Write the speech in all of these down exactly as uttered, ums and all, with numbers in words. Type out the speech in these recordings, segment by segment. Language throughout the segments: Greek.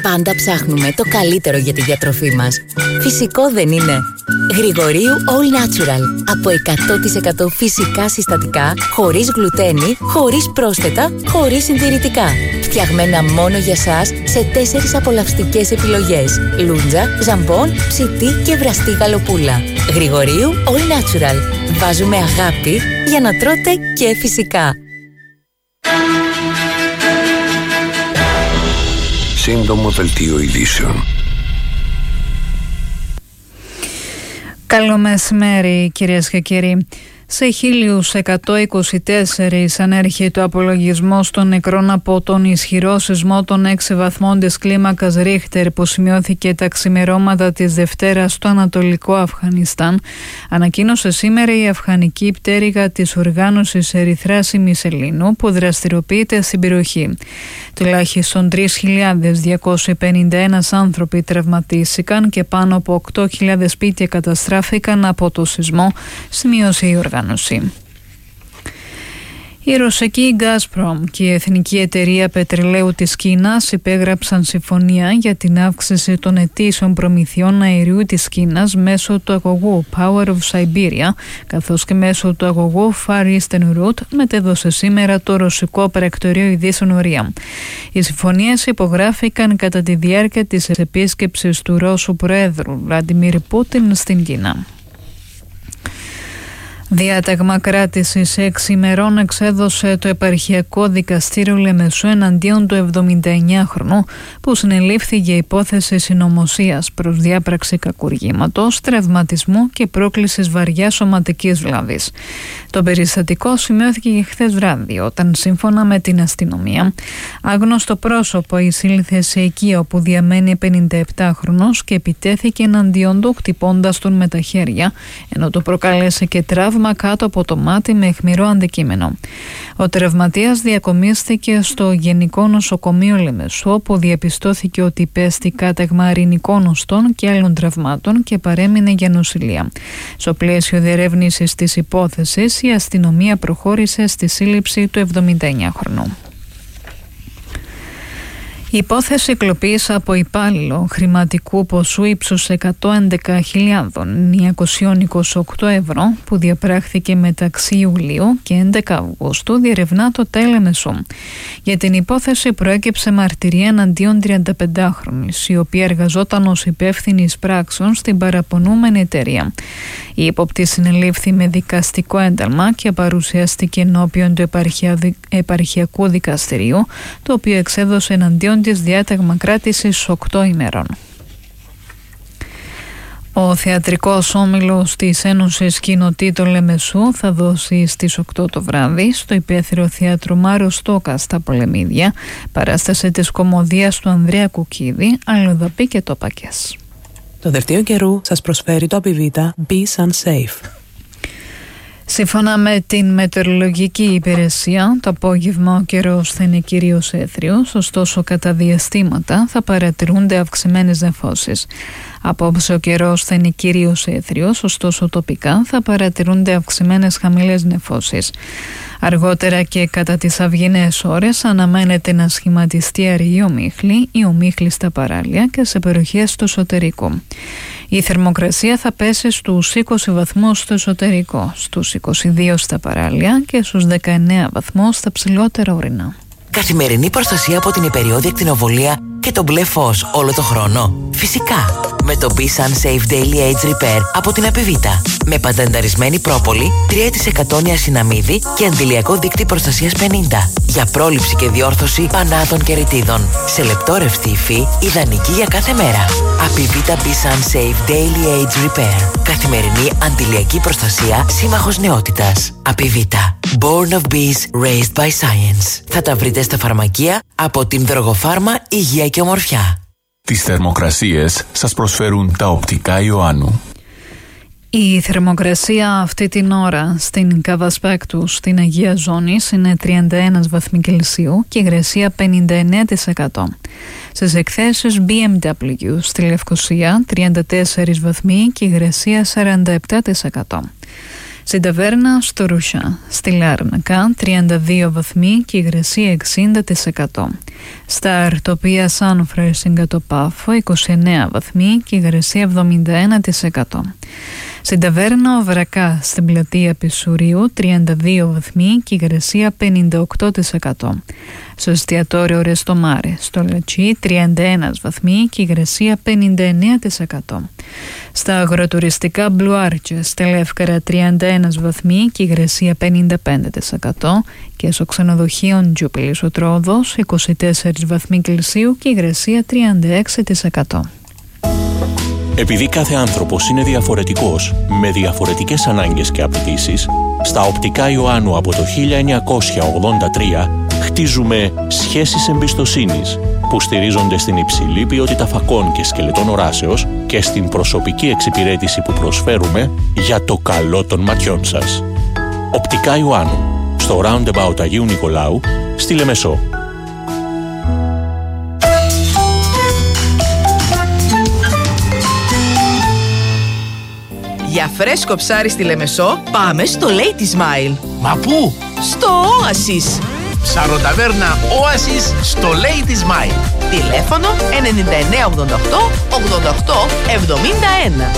Πάντα ψάχνουμε το καλύτερο για τη διατροφή μας. Φυσικό δεν είναι? Γρηγορίου All Natural. Από εκατό τοις εκατό φυσικά συστατικά, χωρίς γλουτένι, χωρίς πρόσθετα, χωρίς συντηρητικά. Φτιαγμένα μόνο για σας σε τέσσερις απολαυστικές επιλογές. Λούντζα, ζαμπόν, ψητή και βραστή γαλοπούλα. Γρηγορίου All Natural. Βάζουμε αγάπη για να τρώτε και φυσικά. Σύντομο δελτίο ειδήσεων. Καλό μεσημέρι, κυρίες και κύριοι. Σε χίλια εκατόν είκοσι τέσσερα ανέρχεται ο απολογισμός των νεκρών από τον ισχυρό σεισμό των έξι βαθμών της κλίμακας Ρίχτερ που σημειώθηκε τα ξημερώματα της Δευτέρας στο Ανατολικό Αφγανιστάν, ανακοίνωσε σήμερα η αφγανική πτέρυγα της οργάνωσης Ερυθράς Ημισελήνου που δραστηριοποιείται στην περιοχή. Τουλάχιστον τρεις χιλιάδες διακόσιοι πενήντα ένα άνθρωποι τραυματίστηκαν και πάνω από οκτώ χιλιάδες σπίτια καταστράφηκαν από το σεισμό, σημείωσε η οργάνωση. Η ρωσική Gazprom και η Εθνική Εταιρεία Πετρελαίου της Κίνας υπέγραψαν συμφωνία για την αύξηση των ετήσιων προμηθειών αερίου της Κίνας μέσω του αγωγού Power of Siberia, καθώς και μέσω του αγωγού Far Eastern Route, μετέδωσε σήμερα το ρωσικό πρακτορείο ειδήσεων ΟΡΙΑ. Οι συμφωνίες υπογράφηκαν κατά τη διάρκεια της επίσκεψης του Ρώσου Προέδρου Βλαντιμίρ Πούτιν στην Κίνα. Διάταγμα κράτησης έξι ημερών εξέδωσε το Επαρχιακό Δικαστήριο Λεμεσού εναντίον του εβδομηνταεννιάχρονου που συνελήφθη για υπόθεση συνωμοσίας προς διάπραξη κακουργήματος, τραυματισμού και πρόκλησης βαριάς σωματικής βλάβης. Το περιστατικό σημειώθηκε χθες βράδυ όταν, σύμφωνα με την αστυνομία, άγνωστο πρόσωπο εισήλθε σε οικία όπου διαμένει πενηνταεπτάχρονος και επιτέθηκε εναντίον του χτυπώντας τον με τα χέρια, ενώ το προκάλεσε και τραύμα κάτω από το μάτι με αιχμηρό αντικείμενο. Ο τραυματίας διακομίστηκε στο Γενικό Νοσοκομείο Λεμεσού, όπου διαπιστώθηκε ότι υπέστη κάταγμα αρηνικών οστών και άλλων τραυμάτων και παρέμεινε για νοσηλεία. Στο πλαίσιο διερεύνησης της υπόθεσης, η αστυνομία προχώρησε στη σύλληψη του εβδομηνταεννιάχρονου. Η υπόθεση κλοπής από υπάλληλο χρηματικού ποσού ύψους εκατόν έντεκα χιλιάδες εννιακόσια είκοσι οκτώ ευρώ που διαπράχθηκε μεταξύ Ιουλίου και έντεκα Αυγούστου διερευνά το Τελεμεσού. Για την υπόθεση προέκυψε μαρτυρία εναντίον τριανταπεντάχρονης, η οποία εργαζόταν ως υπεύθυνης πράξεων στην παραπονούμενη εταιρεία. Η ύποπτη συνελήφθη με δικαστικό ένταλμα και παρουσιάστηκε ενώπιον του Επαρχιακού Δικαστηρίου, το οποίο εξέδωσε εναντίον της διάταγμα κράτησης οκτώ ημερών. Ο θεατρικός όμιλος της Ένωσης Κοινοτήτων Λεμεσού θα δώσει στις οκτώ το βράδυ στο υπαίθριο θέατρο Μάριο Στόκα στα Πολεμίδια παράσταση της κωμωδίας του Ανδρέα Κουκίδη, Αλλοδαπή και Τοπακές. Το δελτίο καιρού σας προσφέρει το Απιβίτα Be Sunsafe. Σύμφωνα με την μετεωρολογική υπηρεσία, το απόγευμα ο καιρός θα είναι κυρίως έθριος, ωστόσο κατά διαστήματα θα παρατηρούνται αυξημένες νεφώσεις. Απόψε ο καιρός θα είναι κυρίως έθριος, ωστόσο τοπικά θα παρατηρούνται αυξημένες χαμηλές νεφώσεις. Αργότερα και κατά τις αυγινές ώρες αναμένεται να σχηματιστεί αργή ομίχλη ή ομίχλη στα παράλια και σε περιοχές του εσωτερικού. Η θερμοκρασία θα πέσει στους είκοσι βαθμούς στο εσωτερικό, στους είκοσι δύο στα παράλια και στους δεκαεννέα βαθμούς στα ψηλότερα ορεινά. Καθημερινή προστασία από την υπεριόδια ακτινοβολία και το μπλε φως όλο το χρόνο. Φυσικά, με το Be Sunsafe Daily Age Repair από την Απιβίτα. Με πατενταρισμένη πρόπολη, τρία τοις εκατό νιασιναμίδι και αντιλιακό δίκτυ προστασίας πενήντα. Για πρόληψη και διόρθωση πανάτων και ρητίδων. Σε λεπτόρευστη υφή, ιδανική για κάθε μέρα. Απιβίτα Be Sunsafe Daily Age Repair. Καθημερινή αντιλιακή προστασία, σύμμαχος νεότητας. Απιβίτα. Born of Bees, Raised by Science. Θα τα βρείτε στα φαρμακεία από την Δρογοφάρμα Υγεία και Ομορφιά. Τις θερμοκρασίες σας προσφέρουν τα οπτικά Ιωάννου. Η θερμοκρασία αυτή την ώρα στην Καβασπέκτου στην Αγία Ζώνης είναι τριάντα ένα βαθμοί Κελσίου και υγρασία πενήντα εννέα τοις εκατό. Στις εκθέσεις μπι εμ ντάμπλιου στη Λευκοσία τριάντα τέσσερα βαθμοί και υγρασία σαράντα επτά τοις εκατό. Στην ταβέρνα στο Ρουσιά, στη Λάρνακα τριάντα δύο βαθμοί και υγρασία εξήντα τοις εκατό. Στα Αρτοπία Σάνφρε στην Κατοπάφο είκοσι εννέα βαθμοί και υγρασία εβδομήντα ένα τοις εκατό. Στην ταβέρνα Βρακά στην πλατεία Πισουρίου τριάντα δύο βαθμοί και υγρασία πενήντα οκτώ τοις εκατό. Στο εστιατόριο Ρεστομάρε στο Λατσί τριάντα ένα βαθμοί και υγρασία πενήντα εννέα τοις εκατό. Στα αγροτουριστικά Μπλουάρτσε στη Λεύκαρα τριάντα ένα βαθμοί και υγρασία πενήντα πέντε τοις εκατό και στο ξενοδοχείο Τζούπιλης ο Τρόδος είκοσι τέσσερα βαθμοί Κελσίου και υγρασία τριάντα έξι τοις εκατό. Επειδή κάθε άνθρωπος είναι διαφορετικός, με διαφορετικές ανάγκες και απαιτήσεις, στα Οπτικά Ιωάννου από το χίλια εννιακόσια ογδόντα τρία χτίζουμε σχέσεις εμπιστοσύνης που στηρίζονται στην υψηλή ποιότητα φακών και σκελετών οράσεως και στην προσωπική εξυπηρέτηση που προσφέρουμε για το καλό των ματιών σας. Οπτικά Ιωάννου, στο Roundabout Αγίου Νικολάου, στη Λεμεσό. Για φρέσκο ψάρι στη Λεμεσό, πάμε στο Lady Smile. Μα πού? Στο Oasis. Ψαροταβέρνα Oasis στο Lady Smile. Τηλέφωνο ενενήντα εννέα ογδόντα οκτώ ογδόντα οκτώ εβδομήντα ένα.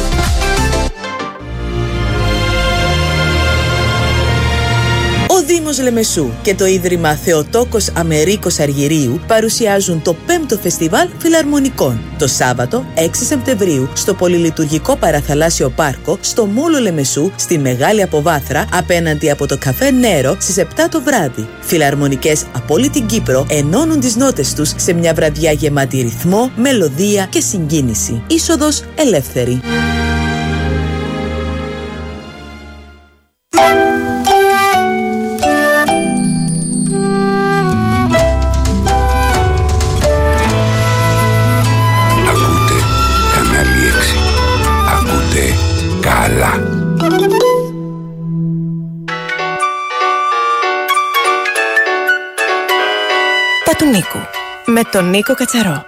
Ο Δήμος Λεμεσού και το Ίδρυμα Θεοτόκος Αμερίκος Αργυρίου παρουσιάζουν το πέμπτο Φεστιβάλ Φιλαρμονικών. Το Σάββατο έξι Σεπτεμβρίου στο πολυλειτουργικό παραθαλάσσιο πάρκο στο Μόλο Λεμεσού στη Μεγάλη Αποβάθρα απέναντι από το καφέ Νέρο στις επτά το βράδυ. Φιλαρμονικές από όλη την Κύπρο ενώνουν τις νότες τους σε μια βραδιά γεμάτη ρυθμό, μελωδία και συγκίνηση. Είσοδος ελεύθερη. Του Νίκου με τον Νίκο Κατσαρό.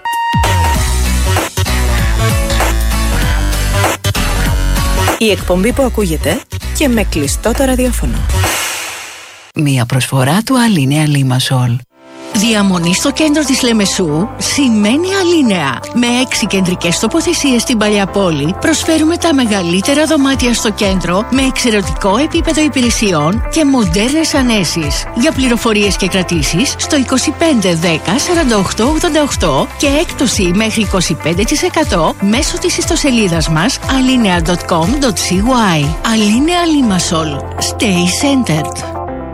Η εκπομπή που ακούγεται και με κλειστό το ραδιόφωνο. Μία προσφορά του Αλίνεα Λίμασολ. Διαμονή στο κέντρο της Λεμεσού σημαίνει Αλίνεα. Με έξι κεντρικές τοποθεσίες στην Παλιά Πόλη προσφέρουμε τα μεγαλύτερα δωμάτια στο κέντρο με εξαιρετικό επίπεδο υπηρεσιών και μοντέρνες ανέσεις. Για πληροφορίες και κρατήσεις στο είκοσι πέντε δέκα σαράντα οκτώ ογδόντα οκτώ και έκπτωση μέχρι είκοσι πέντε τοις εκατό μέσω της ιστοσελίδας μας alinea τελεία com τελεία cy. Αλίνεα Λίμασολ. Stay centered.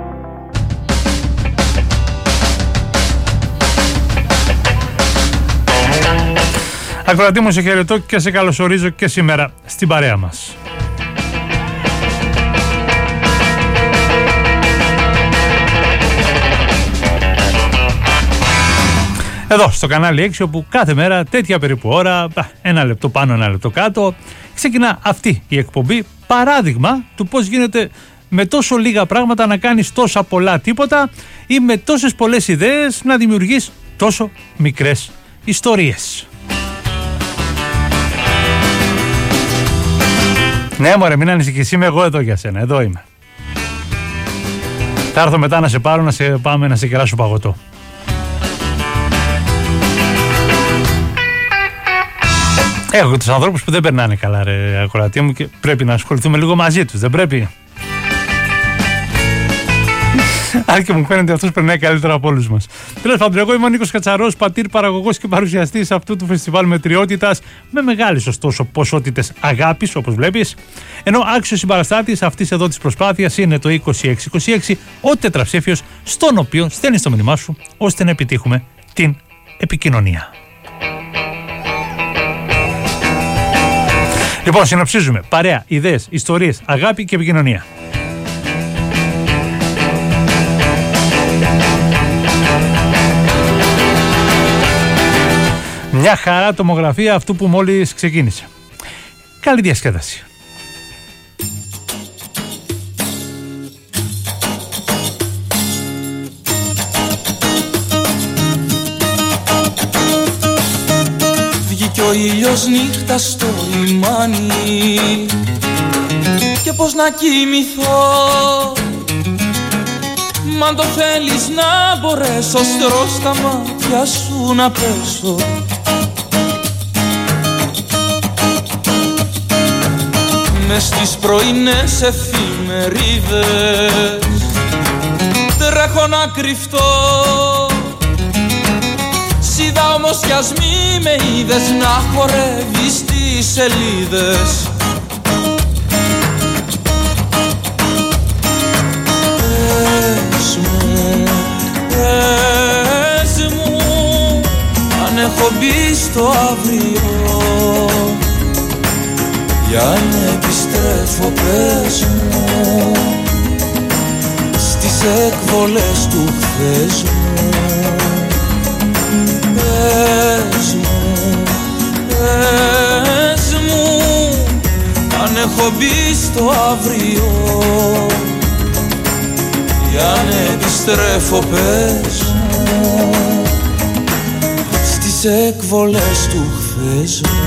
Ακροατή μου, σε χαιρετώ και σε καλωσορίζω και σήμερα στην παρέα μας. Εδώ στο κανάλι έξι, όπου κάθε μέρα τέτοια περίπου ώρα, ένα λεπτό πάνω, ένα λεπτό κάτω, ξεκινά αυτή η εκπομπή, παράδειγμα του πώς γίνεται με τόσο λίγα πράγματα να κάνεις τόσα πολλά τίποτα ή με τόσες πολλές ιδέες να δημιουργείς τόσο μικρές ιστορίες. Ναι μωρέ, μην ανησυχείς, είμαι εγώ εδώ για σένα, εδώ είμαι. Θα έρθω μετά να σε πάρω, να σε πάμε να σε κεράσω παγωτό. Έχω και τους ανθρώπους που δεν περνάνε καλά ρε ακροατή μου και πρέπει να ασχοληθούμε λίγο μαζί τους, δεν πρέπει? Αν και μου φαίνεται αυτός περνάει καλύτερα από όλους μας. Τέλος πάντων, εγώ είμαι ο Νίκος Κατσαρός, πατήρ, παραγωγός και παρουσιαστής αυτού του φεστιβάλ μετριότητας, με μεγάλες ωστόσο ποσότητες αγάπης, όπως βλέπεις. Ενώ άξιος συμπαραστάτης αυτής εδώ της προσπάθειας είναι το είκοσι έξι είκοσι έξι, ο τετραψήφιος, στον οποίο στέλνεις το μήνυμά σου ώστε να επιτύχουμε την επικοινωνία. Λοιπόν, συνοψίζουμε. Παρέα, ιδέες, ιστορίες, αγάπη και επικοινωνία. Μια χαρά τομογραφία αυτού που μόλις ξεκίνησε. Καλή διασκέδαση. Βγήκε ο ήλιος νύχτα στο λιμάνι και πως να κοιμηθώ. Μα αν το θέλεις να μπορέσω στρώ στα μάτια σου να πέσω. Μες στις πρωινές εφημερίδες τρέχω να κρυφτώ. Σ' είδα όμως κι ας μη με είδες να χορεύεις τις σελίδες. Πες μου, πες μου αν έχω μπει στο αύριο, για να επιστρέφω πες μου στις εκβολές του χθες μου. Πες μου, πες μου αν έχω μπει στο αύριο, για να επιστρέφω πες μου στις εκβολές του χθες μου.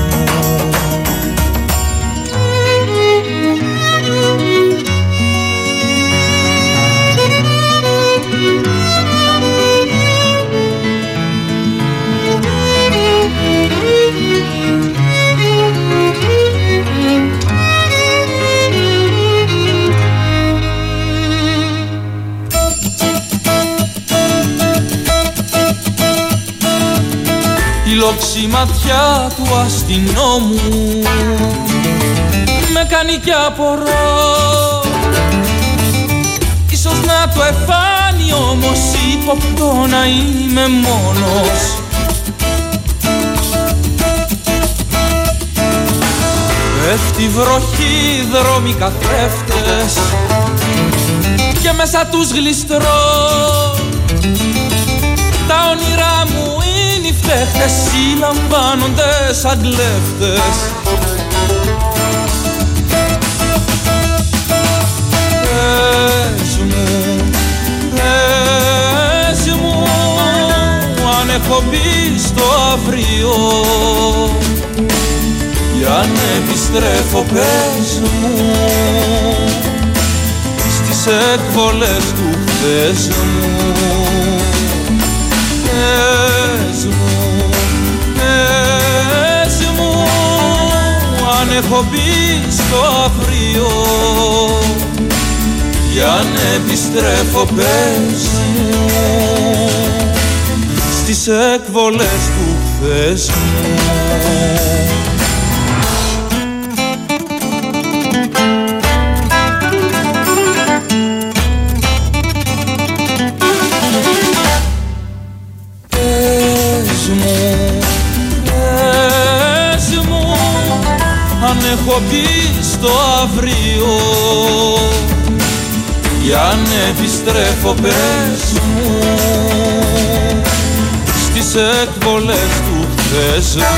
Η λόξη ματιά του αστυνόμου με κάνει κι απορώ. Ίσως να το εφάνει όμως ύποπτο να είμαι μόνος. Πέφτει βροχή, δρόμοι καθρέφτες και μέσα τους γλιστρώ. Τα όνειρά μου είναι οι φταίχτες, συλλαμβάνονται σαν κλέφτες. Πες μου, πες μου αν έχω μπει στο αύριο, για να επιστρέφω πες μου στις εκβολές του χθες μου. Πες μου, πες μου αν έχω μπει στο αύριο, για να επιστρέφω πες μου στις εκβολές του χθες μου. Έχω μπει στο αύριο, για να επιστρέφω πες μου στις εκβολές του χθες μου.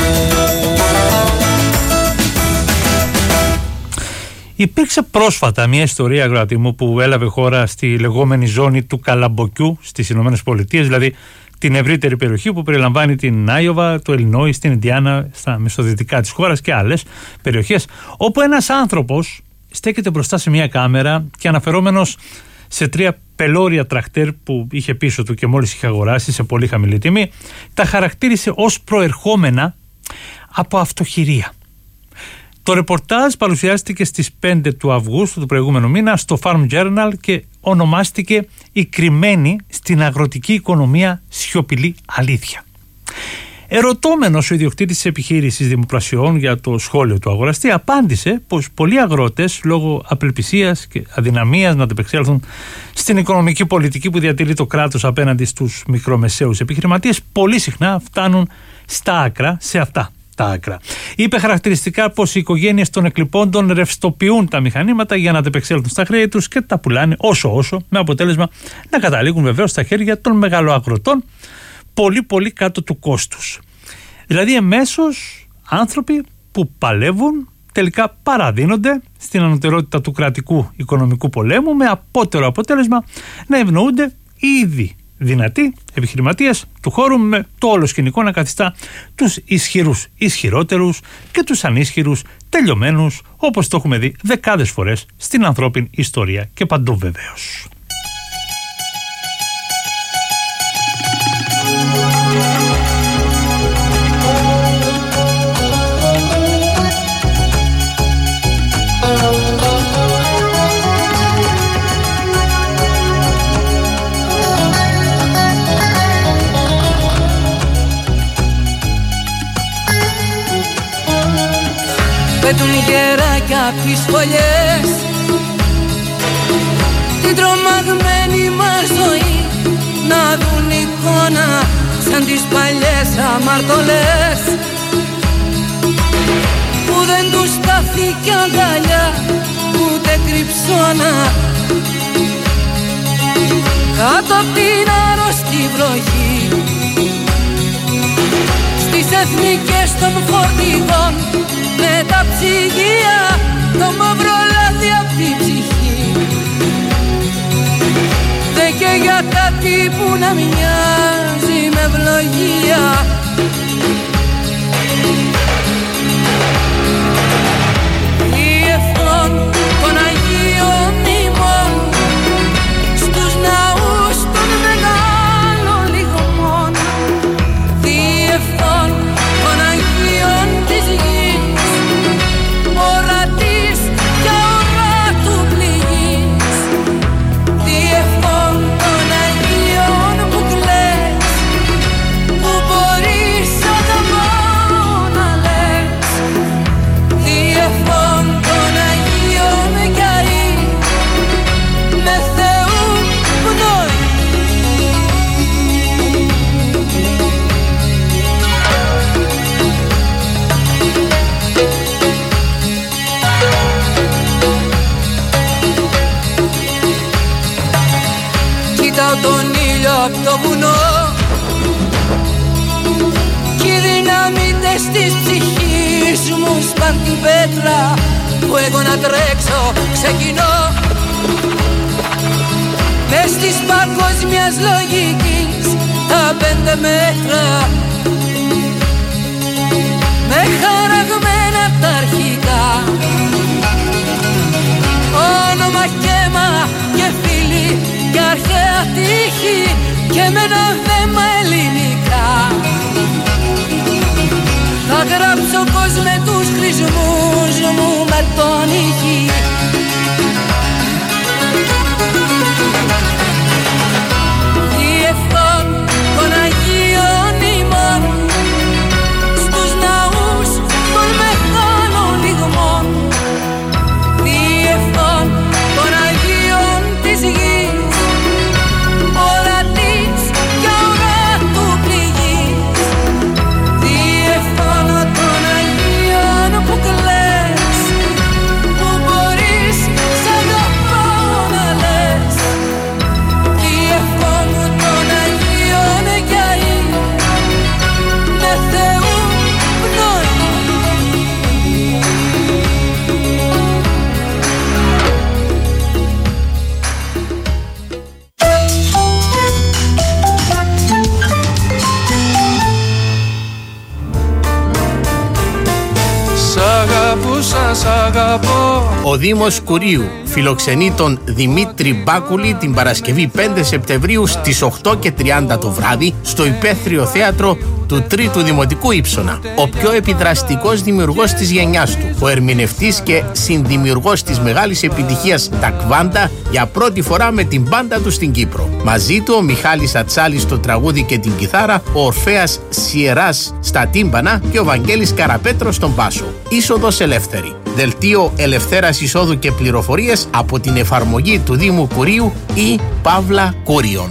Υπήρξε πρόσφατα μια ιστορία, αγροατή μου, που έλαβε χώρα στη λεγόμενη ζώνη του Καλαμποκιού στις Ηνωμένες Πολιτείες, δηλαδή την ευρύτερη περιοχή που περιλαμβάνει την Άιοβα, το Illinois, την Ιντιάνα, στα μεσοδυτικά της χώρας και άλλες περιοχές, όπου ένας άνθρωπος στέκεται μπροστά σε μια κάμερα και αναφερόμενος σε τρία πελώρια τρακτέρ που είχε πίσω του και μόλις είχε αγοράσει σε πολύ χαμηλή τιμή, τα χαρακτήρισε ως προερχόμενα από αυτοχειρία. Το ρεπορτάζ παρουσιάστηκε στις πέντε του Αυγούστου του προηγούμενου μήνα στο Farm Journal και ονομάστηκε «Η κρυμμένη στην αγροτική οικονομία σιωπηλή αλήθεια». Ερωτώμενος ο ιδιοκτήτης της επιχείρησης δημοπρασιών για το σχόλιο του αγοραστή, απάντησε πως πολλοί αγρότες, λόγω απελπισίας και αδυναμίας να ανταπεξέλθουν στην οικονομική πολιτική που διατηρεί το κράτος απέναντι στους μικρομεσαίους επιχειρηματίες, πολύ συχνά φτάνουν στα άκρα, σε αυτά τα άκρα. Είπε χαρακτηριστικά πως οι οικογένειες των εκλειπώντων ρευστοποιούν τα μηχανήματα για να αντεπεξέλθουν στα χρέη τους και τα πουλάνε όσο όσο, με αποτέλεσμα να καταλήγουν βεβαίως στα χέρια των μεγαλοαγροτών πολύ πολύ κάτω του κόστους. Δηλαδή εμέσως άνθρωποι που παλεύουν τελικά παραδίνονται στην ανωτερότητα του κρατικού οικονομικού πολέμου, με απότερο αποτέλεσμα να ευνοούνται οι ήδη δυνατοί επιχειρηματίες του χώρου, με το όλο σκηνικό να καθιστά τους ισχυρούς ισχυρότερους και τους ανίσχυρους τελειωμένους, όπως το έχουμε δει δεκάδες φορές στην ανθρώπινη ιστορία και παντού βεβαίως. Πέτουν γεράκια απ' τις φωλιές την τρομαγμένη μας ζωή, να δουν εικόνα σαν τις παλιές αμαρτωλές που δεν τους στάθηκε αγκαλιά ούτε κρυψώνα κάτω απ' την άρρωστη βροχή στις εθνικές των φορτηγών με τα ψυγεία, το μαύρο λάδι απ' την ψυχή. Δε και για κάτι που να μοιάζει με ευλογία. Διεύθων των Αγίων ημών στους ναούς των μεγάλων λιγμών. Διεύθων των Αγίων της γης, ορατής και οράτου πληγής. Διεύθων των Αγίων που κλαις, που μπορείς αγαπάω να λες. Διεύθων των Αγίων κι αεί, με Θεού πνοή. Κοιτάω τον ήλιο απ' το βουνό κι οι δυναμίτες της ψυχής μου σπάν την πέτρα που εγώ να τρέξω ξεκινώ μες της παγκόσμιας λογικής τα πέντε μέτρα με χαραγμένα τα αρχικά όνομα και αίμα και φίλοι και αρχαία τύχη και με ένα θέμα ελληνικά. Θα γράψω πως με τους χρησμούς μου με τον ηχή. Διεύθων των Αγίων ημών στους ναούς των μεγάλων λιγμών. Διεύθων των Αγίων της γης, ορατής και οράτου πληγής. Διεύθων των Αγίων που κλαις, που μπορείς σ' αγαπάω να λες. Διεύθων των Αγίων κι αεί, με Θεού πνοή. Σ' αγαπώ, σας αγαπώ. Ο Δήμος Κουρίου φιλοξενεί τον Δημήτρη Μπάκουλη την Παρασκευή πέντε Σεπτεμβρίου στις οκτώ και τριάντα το βράδυ στο Υπαίθριο Θέατρο του Τρίτου Δημοτικού Ύψωνα. Ο πιο επιδραστικός δημιουργός της γενιάς του, ο ερμηνευτής και συνδημιουργός της μεγάλης επιτυχίας Τα Κβάντα, για πρώτη φορά με την μπάντα του στην Κύπρο. Μαζί του ο Μιχάλης Ατσάλης στο τραγούδι και την κιθάρα, ο Ορφέας Σιεράς στα τύμπανα και ο Βαγγέλης Καραπέτρος στον μπάσο. Είσοδος ελεύθερη. Δελτίο ελευθέρας εισόδου και πληροφορίες από την εφαρμογή του Δήμου Κουρίου ή Παύλα Κούριον.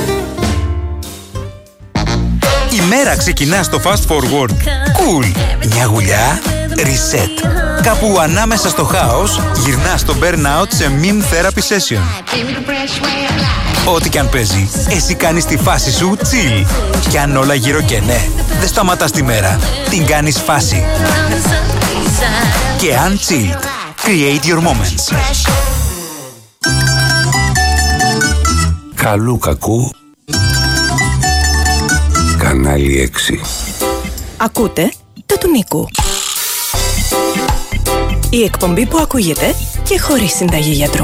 Η μέρα ξεκινά στο Fast Forward. Cool. Μια γουλιά. Reset. Κάπου ανάμεσα στο χάος γυρνάς στο burnout σε meme therapy session. Ό,τι κι αν παίζει, εσύ κάνεις τη φάση σου chill. Κι αν όλα γύρω και ναι, δεν σταματάς τη μέρα. Την κάνεις φάση. Και αν chilled, create your moments. Καλού κακού Κανάλι έξι. Ακούτε το του Νίκου. Η εκπομπή που ακούγεται και χωρίς συνταγή γιατρού.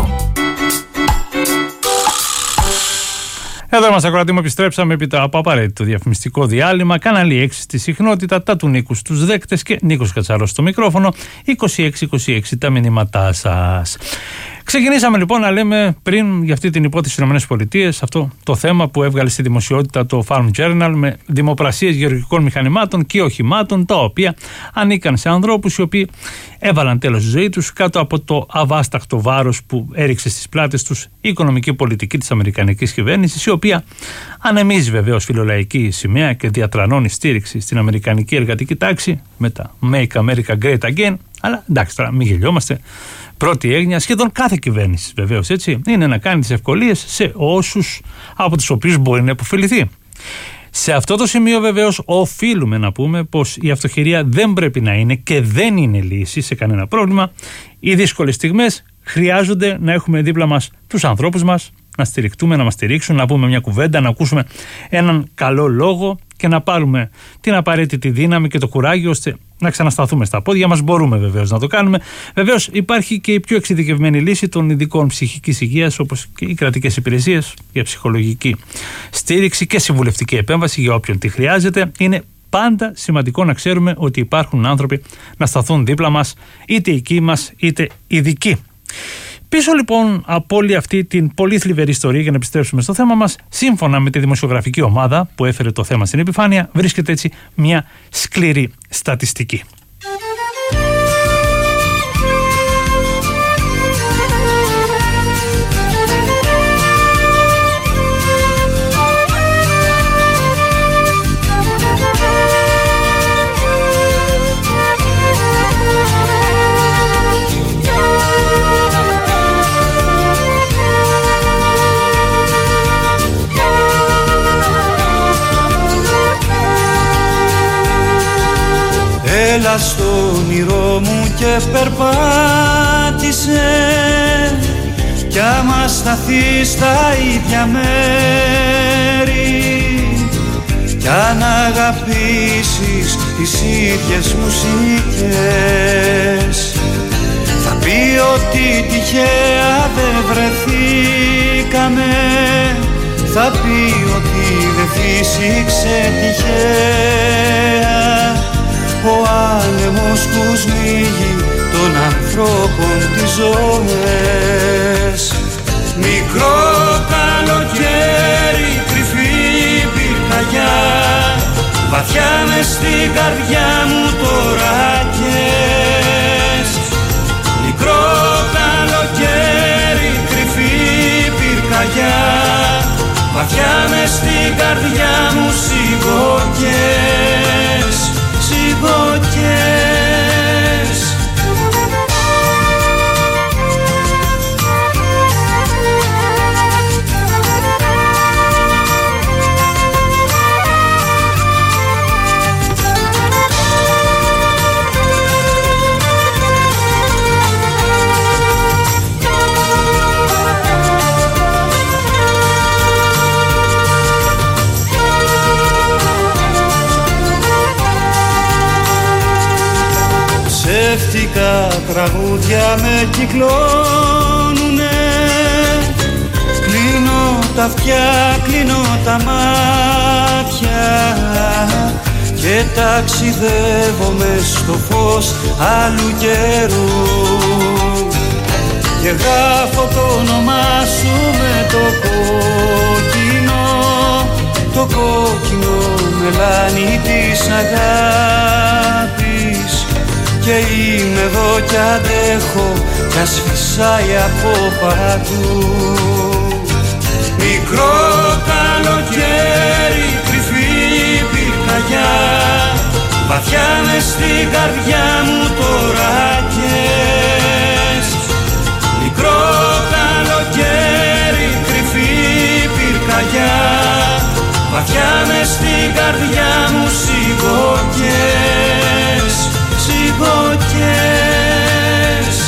Εδώ είμαστε, ακροατή μου, επιστρέψαμε επί από απαραίτητο διαφημιστικό διάλειμμα. Κανάλι έξι στη συχνότητα, τα του Νίκου στους δέκτες και Νίκος Κατσαρός στο μικρόφωνο. είκοσι έξι είκοσι έξι τα μηνύματά σας. Ξεκινήσαμε λοιπόν να λέμε πριν για αυτή την υπόθεση στις ΗΠΑ, αυτό το θέμα που έβγαλε στη δημοσιότητα το Farm Journal με δημοπρασίες γεωργικών μηχανημάτων και οχημάτων, τα οποία ανήκαν σε ανθρώπους οι οποίοι έβαλαν τέλος στη ζωή τους κάτω από το αβάσταχτο βάρος που έριξε στις πλάτες τους η οικονομική πολιτική της αμερικανικής κυβέρνησης, η οποία ανεμίζει βεβαίως φιλολαϊκή σημαία και διατρανώνει στήριξη στην αμερικανική εργατική τάξη με τα Make America Great Again. Αλλά εντάξει, τώρα μην γελιόμαστε. Πρώτη έγνοια σχεδόν κάθε κυβέρνηση, βεβαίως έτσι, είναι να κάνει τις ευκολίες σε όσους από τους οποίους μπορεί να υποφεληθεί. Σε αυτό το σημείο, βεβαίως, οφείλουμε να πούμε πως η αυτοχειρία δεν πρέπει να είναι και δεν είναι λύση σε κανένα πρόβλημα. Οι δύσκολες στιγμές χρειάζονται να έχουμε δίπλα μας τους ανθρώπους μας, να στηριχτούμε, να μας στηρίξουν, να πούμε μια κουβέντα, να ακούσουμε έναν καλό λόγο και να πάρουμε την απαραίτητη δύναμη και το κουράγιο ώστε να ξανασταθούμε στα πόδια μας. Μπορούμε βεβαίως να το κάνουμε. Βεβαίως υπάρχει και η πιο εξειδικευμένη λύση των ειδικών ψυχικής υγείας, όπως και οι κρατικές υπηρεσίες για ψυχολογική στήριξη και συμβουλευτική επέμβαση για όποιον τη χρειάζεται. Είναι πάντα σημαντικό να ξέρουμε ότι υπάρχουν άνθρωποι να σταθούν δίπλα μας, είτε εκεί μας είτε ειδικοί. Πίσω λοιπόν από όλη αυτή την πολύ θλιβερή ιστορία, για να επιστρέψουμε στο θέμα μας, σύμφωνα με τη δημοσιογραφική ομάδα που έφερε το θέμα στην επιφάνεια, βρίσκεται έτσι μια σκληρή στατιστική. Έλα στο όνειρό μου και περπάτησε κι άμα σταθείς στα ίδια μέρη κι αν αγαπήσεις τις ίδιες μουσικές θα πει ότι τυχαία δεν βρεθήκαμε, θα πει ότι δεν φύσηξε τυχαία ο άνεμος που σμίγει των ανθρώπων τις ζωές. Μικρό καλοκαίρι, κρυφή πυρκαγιά, βαθιά μες στην καρδιά μου τώρα καις. Μικρό καλοκαίρι, κρυφή πυρκαγιά, βαθιά μες στην καρδιά μου σιγοκαις. Σιγοκαις. Ψεύτικα τραγούδια με κυκλώνουνε, κλείνω τα αυτιά, κλείνω τα μάτια και ταξιδεύω μες στο φως άλλου καιρού και γράφω το όνομά σου με το κόκκινο, το κόκκινο μελάνι της αγάπης. Και είμαι εδώ κι αντέχω κι ας φυσάει από παντού. Μικρό καλοκαίρι, κρυφή πυρκαγιά, βαθιά μες στην καρδιά μου τώρα καις. Μικρό καλοκαίρι, κρυφή πυρκαγιά, βαθιά μες στην καρδιά μου σιγοκαις. Σιγοκαις.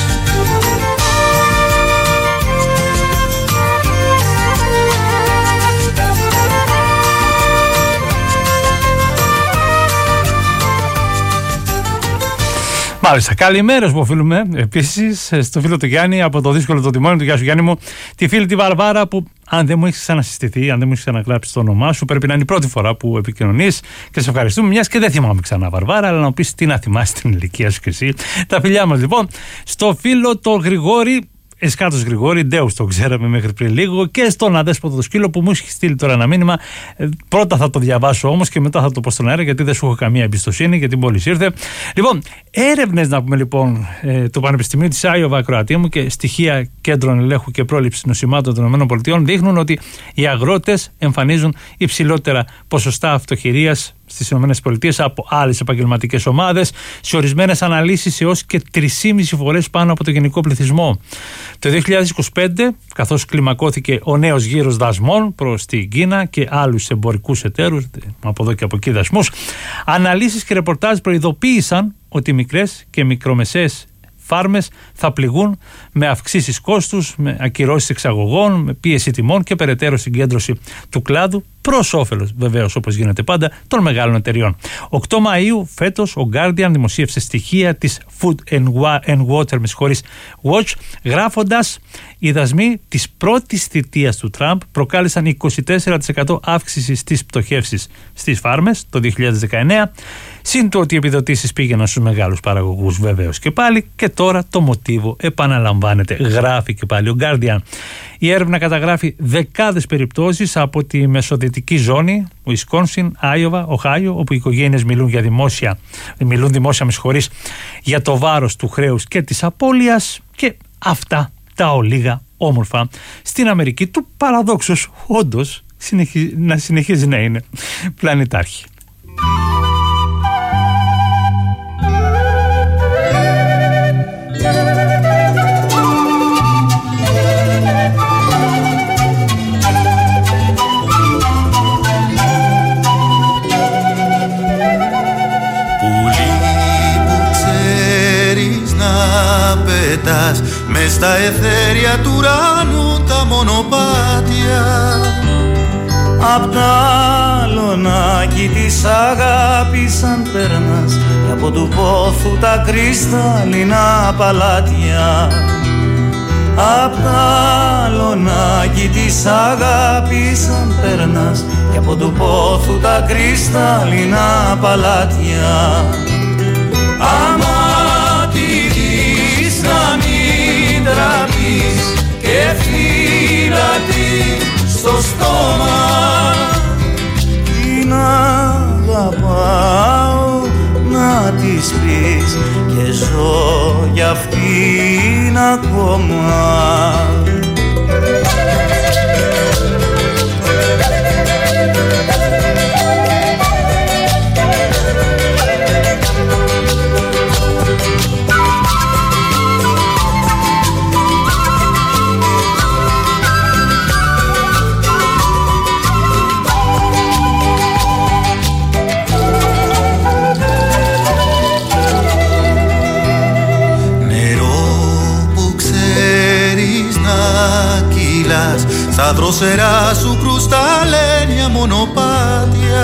Μάλιστα. Καλημέρα που οφείλουμε επίσης στο φίλο του Γιάννη από το δύσκολο το τιμόνι του. Γεια σου Γιάννη μου. Τη φίλη τη Βαρβάρα που, αν δεν μου έχει ξανασυστηθεί, αν δεν μου έχει ξαναγράψει το όνομά σου, πρέπει να είναι η πρώτη φορά που επικοινωνείς και σε ευχαριστούμε. Μιας και δεν θυμάμαι ξανά Βαρβάρα, αλλά να μου πεις τι να θυμάσαι την ηλικία σου και εσύ. Τα φιλιά μας λοιπόν. Στο φίλο το Γρηγόρη. Εσκάτος Γρηγόρη, Ντέους το ξέραμε μέχρι πριν λίγο, και στον αδέσποτο το σκύλο που μου έχει στείλει τώρα ένα μήνυμα. Πρώτα θα το διαβάσω όμως και μετά θα το πω στον αέρα, γιατί δεν σου έχω καμία εμπιστοσύνη, γιατί μόλις ήρθε. Λοιπόν, έρευνες να πούμε λοιπόν του Πανεπιστημίου της Άιωβα, Κροατία μου, και στοιχεία κέντρων ελέγχου και πρόληψης νοσημάτων των ΗΠΑ δείχνουν ότι οι αγρότες εμφανίζουν υψηλότερα ποσοστά αυτοχειρίας στις ΗΠΑ από άλλες επαγγελματικές ομάδες, σε ορισμένες αναλύσεις έως και τρεις και μισή φορές πάνω από το γενικό πληθυσμό. Το δύο χιλιάδες είκοσι πέντε, καθώς κλιμακώθηκε ο νέος γύρος δασμών προς την Κίνα και άλλους εμπορικούς εταίρους, από εδώ και από εκεί δασμούς, αναλύσεις και ρεπορτάζ προειδοποίησαν ότι μικρές και μικρομεσαίες φάρμες θα πληγούν με αυξήσεις κόστους, με ακυρώσεις εξαγωγών, με πίεση τιμών και περαιτέρω συγκέντρωση του κλάδου, προς όφελος βεβαίως, όπως γίνεται πάντα, των μεγάλων εταιριών. οκτώ Μαΐου φέτος ο Guardian δημοσίευσε στοιχεία της Food and Water Watch, γράφοντας: οι δασμοί της πρώτης θητείας του Τραμπ προκάλεσαν είκοσι τέσσερα τοις εκατό αύξηση στις πτωχεύσεις στις φάρμες το δύο χιλιάδες δεκαεννέα, συν το ότι οι επιδοτήσεις πήγαιναν στους μεγάλους παραγωγούς βεβαίως και πάλι, και τώρα το μοτίβο επαναλαμβάνεται, γράφει και πάλι ο Guardian. Η έρευνα καταγράφει δεκάδες περιπτώσεις από τη μεσοδυτική ζώνη, Ουισκόνσιν, Άιωβα, Οχάιο, όπου οι οικογένειες μιλούν, για δημόσια, μιλούν δημόσια με συγχωρείς, για το βάρος του χρέους και της απώλειας, και αυτά τα ολίγα όμορφα στην Αμερική του παραδόξως όντως συνεχι... να συνεχίζει να είναι πλανητάρχη. Μες στα εθέρια του ουρανού τα μονοπάτια, απ' τα λονάκι της αγάπης αν περνάς, και από του πόθου τα κρυσταλλινά παλάτια. Απ' τα λονάκι της αγάπης αν περνάς, και από του πόθου τα κρυσταλλινά παλάτια. Άμα να μην τραβείς και φύλατη στο στόμα, την αγαπάω να της πεις, και ζω για αυτήν ακόμα. Στα δροσερά σου κρουσταλένια μονοπάτια,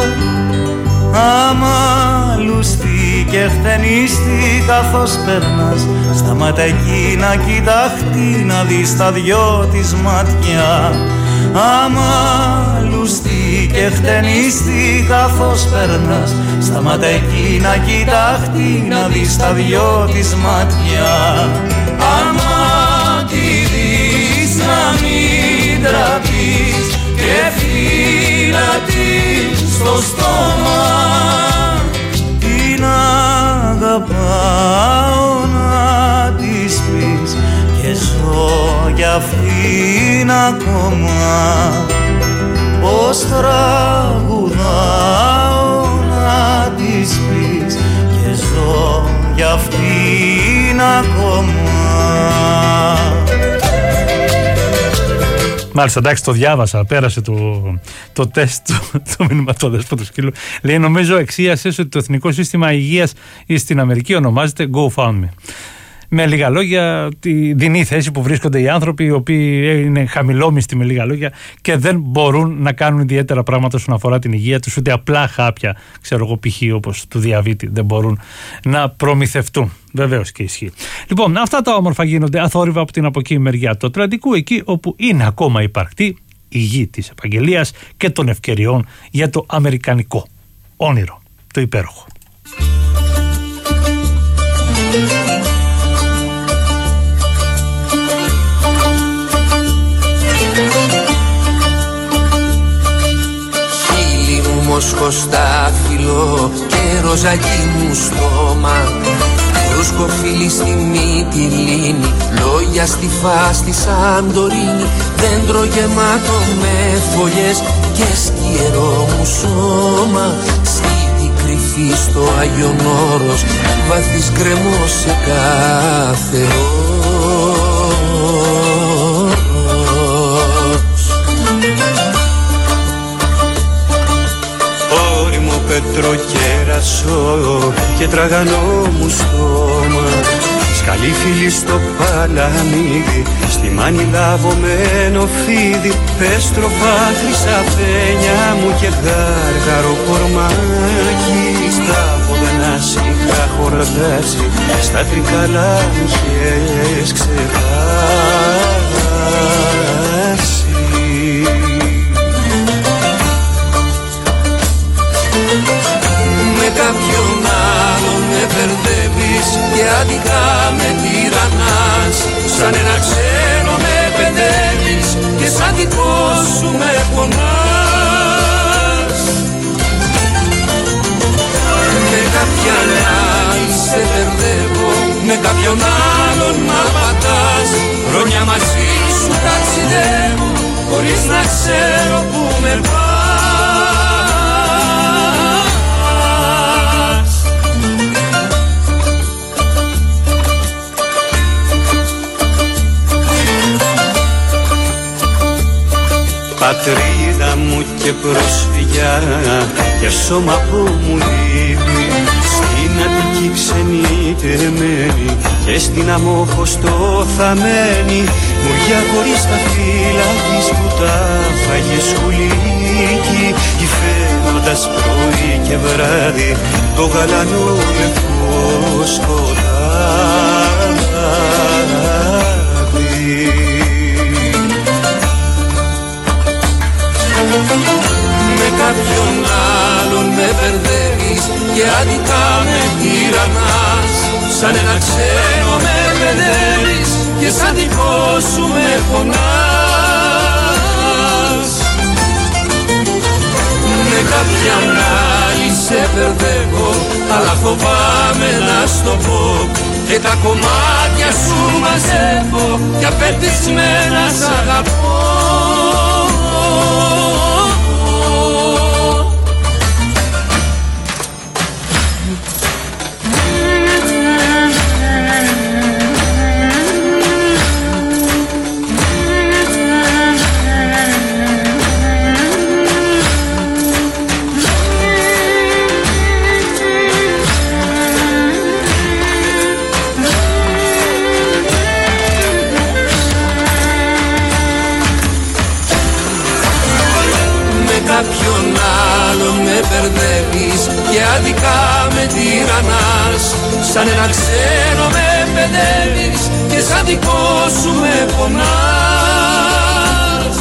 άμα λουστεί και χτενίστη καθώς περνάς, σταμάτα εκεί να κοιταχτεί, να δεις τα δυο της μάτια. Άμα λουστεί και χτενίστη καθώς περνάς, σταμάτα εκεί να κοιταχτεί, να δεις τα δυο της μάτια. Άμα τη δεις να μην τραπείς και φύλατη στο στόμα, την αγαπάω να της πεις, και ζω για αυτήν ακόμα. Πως τραγουδάω να της πεις, και ζω για αυτήν ακόμα. Μάλιστα, εντάξει, το διάβασα, πέρασε το, το τεστ, το, το μήνυμα του αδέσποτου σκύλου. Λέει, νομίζω εξίασες ότι το Εθνικό Σύστημα Υγείας στην Αμερική ονομάζεται GoFundMe. Με λίγα λόγια, τη δινή θέση που βρίσκονται οι άνθρωποι οι οποίοι είναι χαμηλόμιστοι με λίγα λόγια και δεν μπορούν να κάνουν ιδιαίτερα πράγματα όσον αφορά την υγεία τους, ούτε απλά χάπια, ξέρω εγώ, π.χ. όπως του διαβήτη, δεν μπορούν να προμηθευτούν. Βεβαίως και ισχύει. Λοιπόν, αυτά τα όμορφα γίνονται αθόρυβα από την από εκεί μεριά του Ατλαντικού, εκεί όπου είναι ακόμα υπαρκτή η γη της επαγγελίας και των ευκαιριών για το αμερικανικό όνειρο, το υπέροχο. Χείλη μου μοσχοστάφυλλο και ροζάκι μου στόμα, σκοφίλι στη Μυτιλήνη, λόγια στη φά στη Σαντορίνη, δέντρο γεμάτο με φωλιές και σκιερό μου σώμα, σπίτι κρυφή στο Άγιον Όρος, βαθύς γκρεμός σε κάθε όρος. Όριμο πετροκέρασο και τραγανό μου στόμα, σκαλί φίλη στο παλαμίδι, στη μάνη λαβωμένο φίδι, πέστροφα χρυσαφένια μου και γάργαρο κορμάκι, στα ποδενάς είχα χορτάσει, στα τρικαλά μου είχες ξεχάσει. Με κάποιον άλλον με μπερδεύεις και αδικά με τυραννάς, σαν ένα ξένο με παιδεύεις και σαν δικό σου με πονάς. Με κάποιον άλλη σε μπερδεύω, με κάποιον άλλον μ' απατάς, χρόνια μαζί σου ταξιδεύω χωρίς να ξέρω που με πας. Πατρίδα μου και προσφυγιά για σώμα που μου λείπει, στην Αττική ξενιτεμένη και στην Αμόχωστο θαμένη, μουριά χωρίς τα φύλλα της που τα φάγε σκουλίκι, υφαίνοντας πρωί και βράδυ το γαλανό λευκό σκοτάδι. Με κάποιον άλλον με μπερδεύεις και αδικά με τυραννάς, σαν ένα ξένο με παιδεύεις και σαν δικό σου με πονάς. Με κάποιον άλλη σε μπερδεύω, αλλά φοβάμαι να στο πω και τα κομμάτια σου μαζεύω και απελπισμένα σ' αγαπώ. Κάποιον άλλον με μπερδεύεις και αδικά με τυραννάς, σαν ένα ξένο με παιδεύεις και σαν δικό σου με πονάς.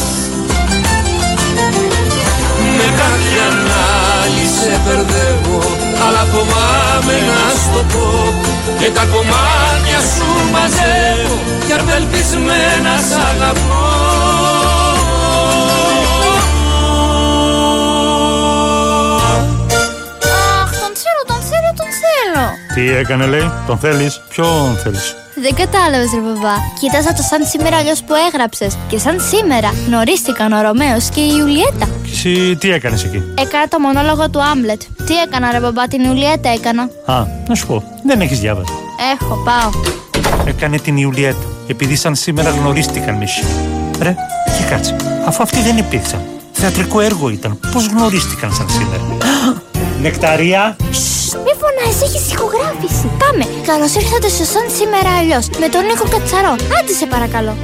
Με κάποιον άλλη σε μπερδεύω, αλλά φοβάμαι να στο πω και τα κομμάτια σου μαζεύω και απελπισμένα σ' αγαπώ. Τι έκανε, λέει, τον θέλεις, ποιον θέλεις? Δεν κατάλαβες, ρε μπαμπά. Κοίταζα το σαν σήμερα αλλιώς που έγραψες. Και σαν σήμερα γνωρίστηκαν ο Ρωμαίος και η Ιουλιέτα. Και εσύ τι έκανες εκεί? Έκανα το μονόλογο του Άμπλετ. Τι έκανα, ρε μπαμπά, την Ιουλιέτα έκανα. Α, να σου πω, δεν έχεις διάβαση. Έχω, πάω. Έκανε την Ιουλιέτα, επειδή σαν σήμερα γνωρίστηκαν μισή. Ρε, και κάτσε, αφού αυτοί δεν υπήρξαν. Θεατρικό έργο ήταν, πώς γνωρίστηκαν σαν σήμερα? Νεκταρία. Μη φωνάζεις, έχεις ηχογράφηση. Πάμε. Καλώς ήρθατε στο Σαν Σήμερα Αλλιώς με τον Νίκο Κατσαρό. Άντε σε παρακαλώ.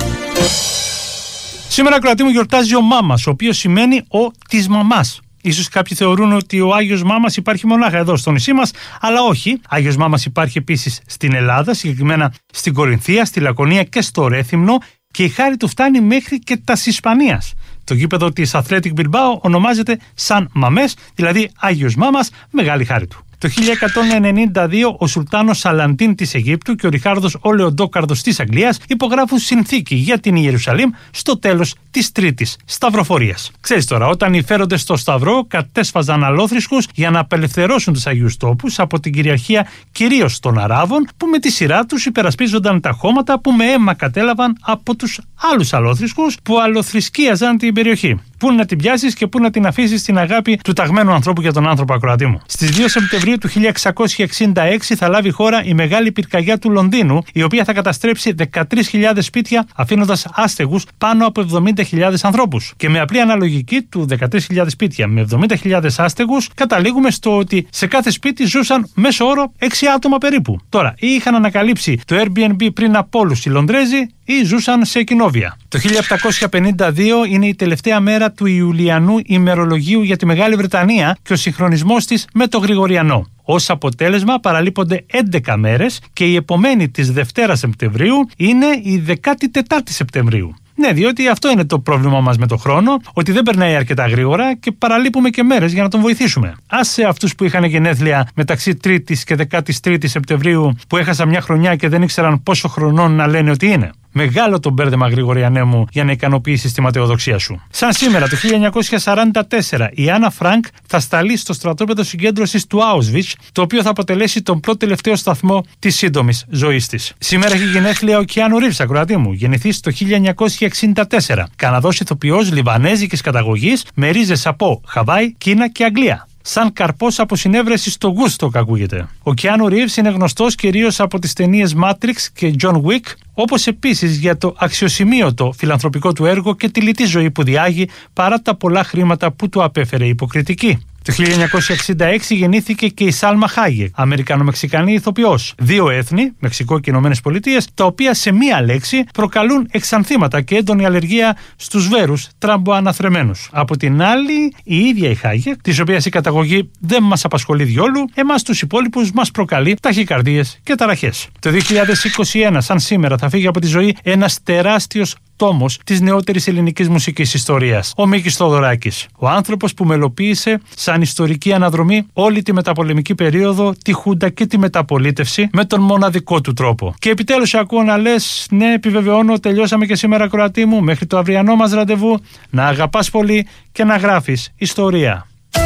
Σήμερα, κρατή μου, γιορτάζει ο Μάμας, ο οποίος σημαίνει ο της μαμάς. Ίσως κάποιοι θεωρούν ότι ο Άγιος Μάμας υπάρχει μονάχα εδώ στο νησί μας, αλλά όχι. Άγιος Μάμας υπάρχει επίσης στην Ελλάδα, συγκεκριμένα στην Κορινθία, στη Λακωνία και στο Ρέθυμνο, και η χάρη του φτάνει μέχρι και τας Ισπανίας. Το γήπεδο της Athletic Bilbao ονομάζεται Σαν Μαμές, δηλαδή Άγιος Μάμας, μεγάλη χάρη του. Το χίλια εκατόν ενενήντα δύο ο Σουλτάνος Σαλαντίν της Αιγύπτου και ο Ριχάρδος ο Λεοντόκαρδος της Αγγλίας υπογράφουν συνθήκη για την Ιερουσαλήμ στο τέλος της Τρίτης Σταυροφορίας. Ξέρεις τώρα, όταν οι φέροντες στο Σταυρό κατέσφαζαν αλόθρησκους για να απελευθερώσουν τους Αγίους Τόπους από την κυριαρχία κυρίως των Αράβων, που με τη σειρά τους υπερασπίζονταν τα χώματα που με αίμα κατέλαβαν από τους άλλους αλόθρησκους που αλοθρησκίαζαν την περιοχή. Πού να την πιάσεις και πού να την αφήσεις την αγάπη του ταγμένου ανθρώπου για τον άνθρωπο, ακροατή μου. Στις δύο Σεπτεμβρίου του χίλια εξακόσια εξήντα έξι θα λάβει χώρα η μεγάλη πυρκαγιά του Λονδίνου, η οποία θα καταστρέψει δεκατρείς χιλιάδες σπίτια, αφήνοντας άστεγους πάνω από εβδομήντα χιλιάδες ανθρώπους. Και με απλή αναλογική του δεκατρείς χιλιάδες σπίτια με εβδομήντα χιλιάδες άστεγους, καταλήγουμε στο ότι σε κάθε σπίτι ζούσαν μέσο όρο έξι άτομα περίπου. Τώρα, ή είχαν ανακαλύψει το Airbnb πριν από όλους οι Λονδρέζοι, ή ζούσαν σε κοινόβια. Το χίλια επτακόσια πενήντα δύο είναι η τελευταία μέρα του Ιουλιανού ημερολογίου για τη Μεγάλη Βρετανία και ο συγχρονισμός της με το Γρηγοριανό. Ως αποτέλεσμα παραλείπονται έντεκα μέρες και η επομένη της Δευτέρα Σεπτεμβρίου είναι η δεκατετάρτη Σεπτεμβρίου. Ναι, διότι αυτό είναι το πρόβλημα μας με το χρόνο, ότι δεν περνάει αρκετά γρήγορα και παραλείπουμε και μέρες για να τον βοηθήσουμε. Άσε αυτούς που είχαν γενέθλια μεταξύ τρίτης και δεκατετάρτη Σεπτεμβρίου, που έχασαν μια χρονιά και δεν ήξεραν πόσο χρονών να λένε ότι είναι. Μεγάλο το μπέρδεμα, Γρηγοριανέ μου, για να ικανοποιήσεις τη ματαιοδοξία σου. Σαν σήμερα, το χίλια εννιακόσια σαράντα τέσσερα, η Άννα Φρανκ θα σταλεί στο στρατόπεδο συγκέντρωσης του Auschwitz, το οποίο θα αποτελέσει τον πρώτο τελευταίο σταθμό της σύντομης ζωής της. Σήμερα έχει γενέθλια ο Κιάνου Ρίβς, ακροατή μου, γεννηθής το χίλια εννιακόσια εξήντα τέσσερα. Καναδός ηθοποιός λιβανέζικης καταγωγής με ρίζες από Χαβάη, Κίνα και Αγγλία. Σαν καρπός από συνέβρεση στο γούστο, ακούγεται. Ο Κιάνου Ρίβς είναι γνωστός κυρίως από τις ταινίες Matrix και John Wick, όπως επίσης για το αξιοσημείωτο φιλανθρωπικό του έργο και τη λιτή ζωή που διάγει παρά τα πολλά χρήματα που του απέφερε η υποκριτική. Το χίλια εννιακόσια εξήντα έξι γεννήθηκε και η Σάλμα Χάγεκ, Αμερικανο-Μεξικανή ηθοποιός. Δύο έθνη, Μεξικό και Ηνωμένες Πολιτείες, τα οποία σε μία λέξη προκαλούν εξανθήματα και έντονη αλλεργία στους βέρους τραμποαναθρεμένους. Από την άλλη, η ίδια η Χάγεκ, της οποίας η καταγωγή δεν μας απασχολεί διόλου, εμάς τους υπόλοιπους μας προκαλεί ταχυκαρδίες και ταραχές. Το δύο χιλιάδες είκοσι ένα, σαν σήμερα, θα φύγει από τη ζωή ένας τεράστιος τόμος της νεότερης ελληνικής μουσικής ιστορίας, ο Μίκης Θοδωράκης. Ο άνθρωπος που μελοποίησε σαν ιστορική αναδρομή όλη τη μεταπολεμική περίοδο, τη Χούντα και τη μεταπολίτευση με τον μοναδικό του τρόπο. Και επιτέλους ακούω να λες, ναι, επιβεβαιώνω, τελειώσαμε και σήμερα, κροατή μου, μέχρι το αυριανό μας ραντεβού, να αγαπάς πολύ και να γράφεις ιστορία.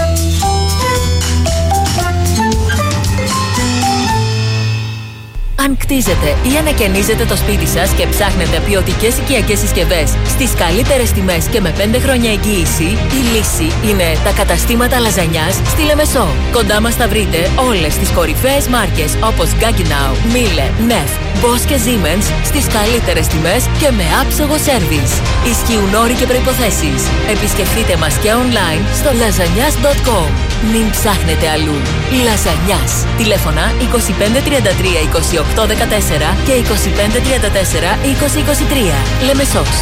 Αν κτίζετε ή ανακαινίζετε το σπίτι σας και ψάχνετε ποιοτικές οικιακές συσκευές στις καλύτερες τιμές και με πέντε χρόνια εγγύηση, η λύση είναι τα καταστήματα λαζανιάς στη Λεμεσό. Κοντά μας θα βρείτε όλες τις κορυφαίες μάρκες όπως Gaggenau, Miele, Neff, Bosch και Siemens στις καλύτερες τιμές και με άψογο σέρβις. Ισχύουν όροι και προϋποθέσεις. Επισκεφτείτε μας και online στο λαζανιάς τελεία κομ. Μην ψάχνετε αλλού. Λαζανιάς. Τηλέφωνα είκοσι πέντε τριάντα τρία είκοσι οκτώ δεκατέσσερα και είκοσι πέντε τριάντα τέσσερα είκοσι είκοσι τρία. Λεμεσός.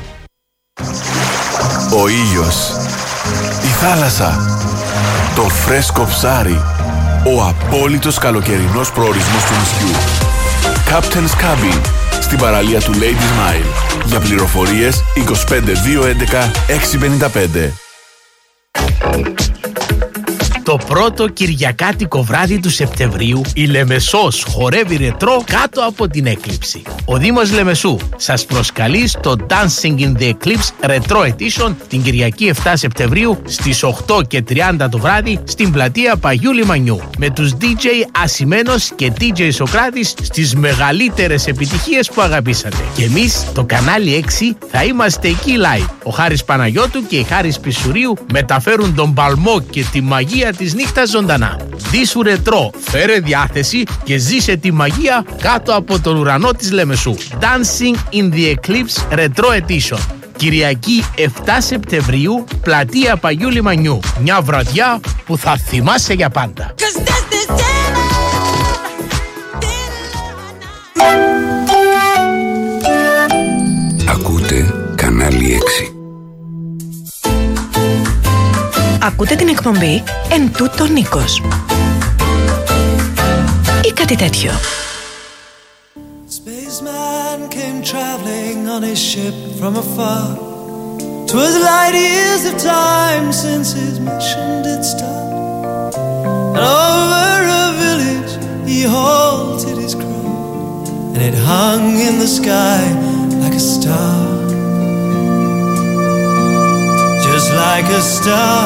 Ο ήλιος, η θάλασσα, το φρέσκο ψάρι, ο απόλυτος καλοκαιρινός προορισμός του νησιού. Captain's Cabin, στην παραλία του Ladies Mile. Για πληροφορίες είκοσι πέντε δύο έντεκα έξι πενήντα πέντε. Το πρώτο κυριακάτικο βράδυ του Σεπτεμβρίου η Λεμεσός χορεύει ρετρό κάτω από την έκλειψη. Ο Δήμος Λεμεσού σας προσκαλεί στο Dancing in the Eclipse Retro Edition την Κυριακή εφτά Σεπτεμβρίου στις οκτώ και τριάντα το βράδυ στην πλατεία Παγιού Λιμανιού με τους ντι τζέι Ασημένος και ντι τζέι Σοκράτης στις μεγαλύτερες επιτυχίες που αγαπήσατε. Και εμείς, το κανάλι έξι, θα είμαστε εκεί live. Ο Χάρης Παναγιώτου και η Χάρης Πισουρίου μεταφέρουν τον παλμό και τη μαγεία της νύχτας ζωντανά. Δίσου ρετρό, φέρε διάθεση και ζήσε τη μαγεία κάτω από τον ουρανό της Λεμεσού. Dancing in the Eclipse Retro Edition. Κυριακή εφτά Σεπτεμβρίου, πλατεία Παγιού Λιμανιού. Μια βραδιά που θα θυμάσαι για πάντα. Ακούτε κανάλι έξι. Ακούτε την εκπομπή «Εν τούτο Νίκος» ή κάτι τέτοιο. Spaceman came traveling on his ship from afar. 'Twas light years of time since his mission did start. And over a village he halted his crow, and it hung in the sky like a star. Just like a star.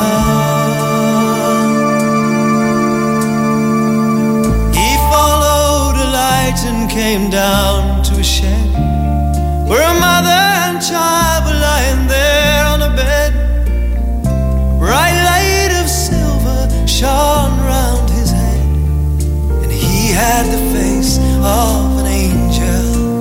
He followed a light and came down to a shed where a mother and child were lying there on a bed. A bright light of silver shone round his head, and he had the face of an angel.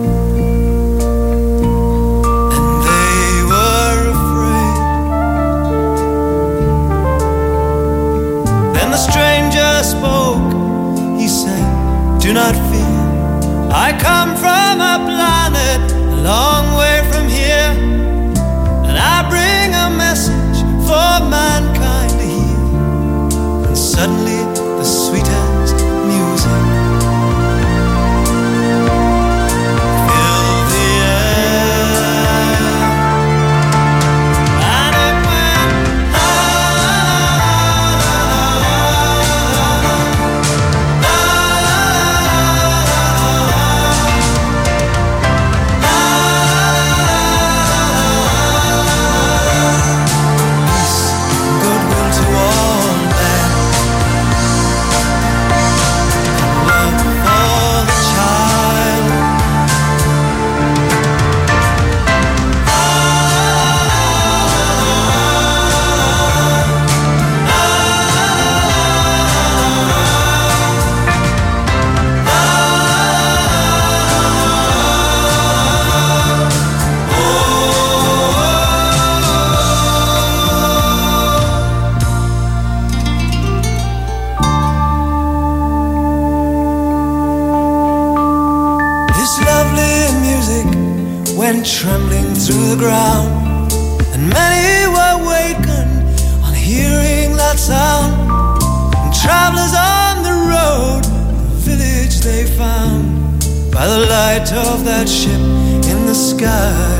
The stranger spoke, he said, "Do not fear, I come from a planet a long way from here, and I bring a message for mankind to hear." And suddenly the sweetest music filled the air, and it went la trembling through the ground, and many were wakened on hearing that sound. And travelers on the road, the village they found by the light of that ship in the sky,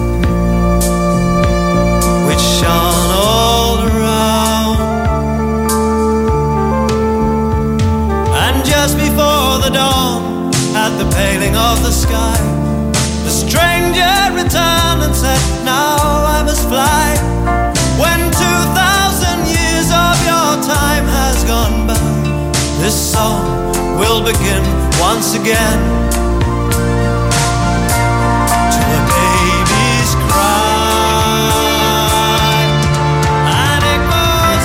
which shone all around. And just before the dawn, at the paling of the sky, the stranger returned and said, "Now I must fly. When two thousand years of your time has gone by, this song will begin once again, to a baby's cry." And it goes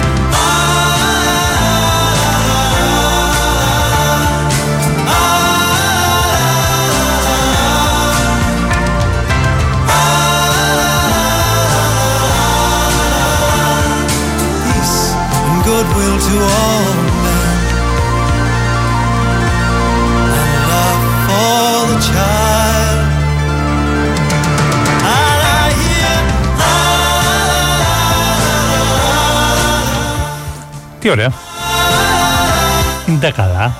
goodwill to all men, and love for the child. And I hear τι ωραία. Είναι καλά.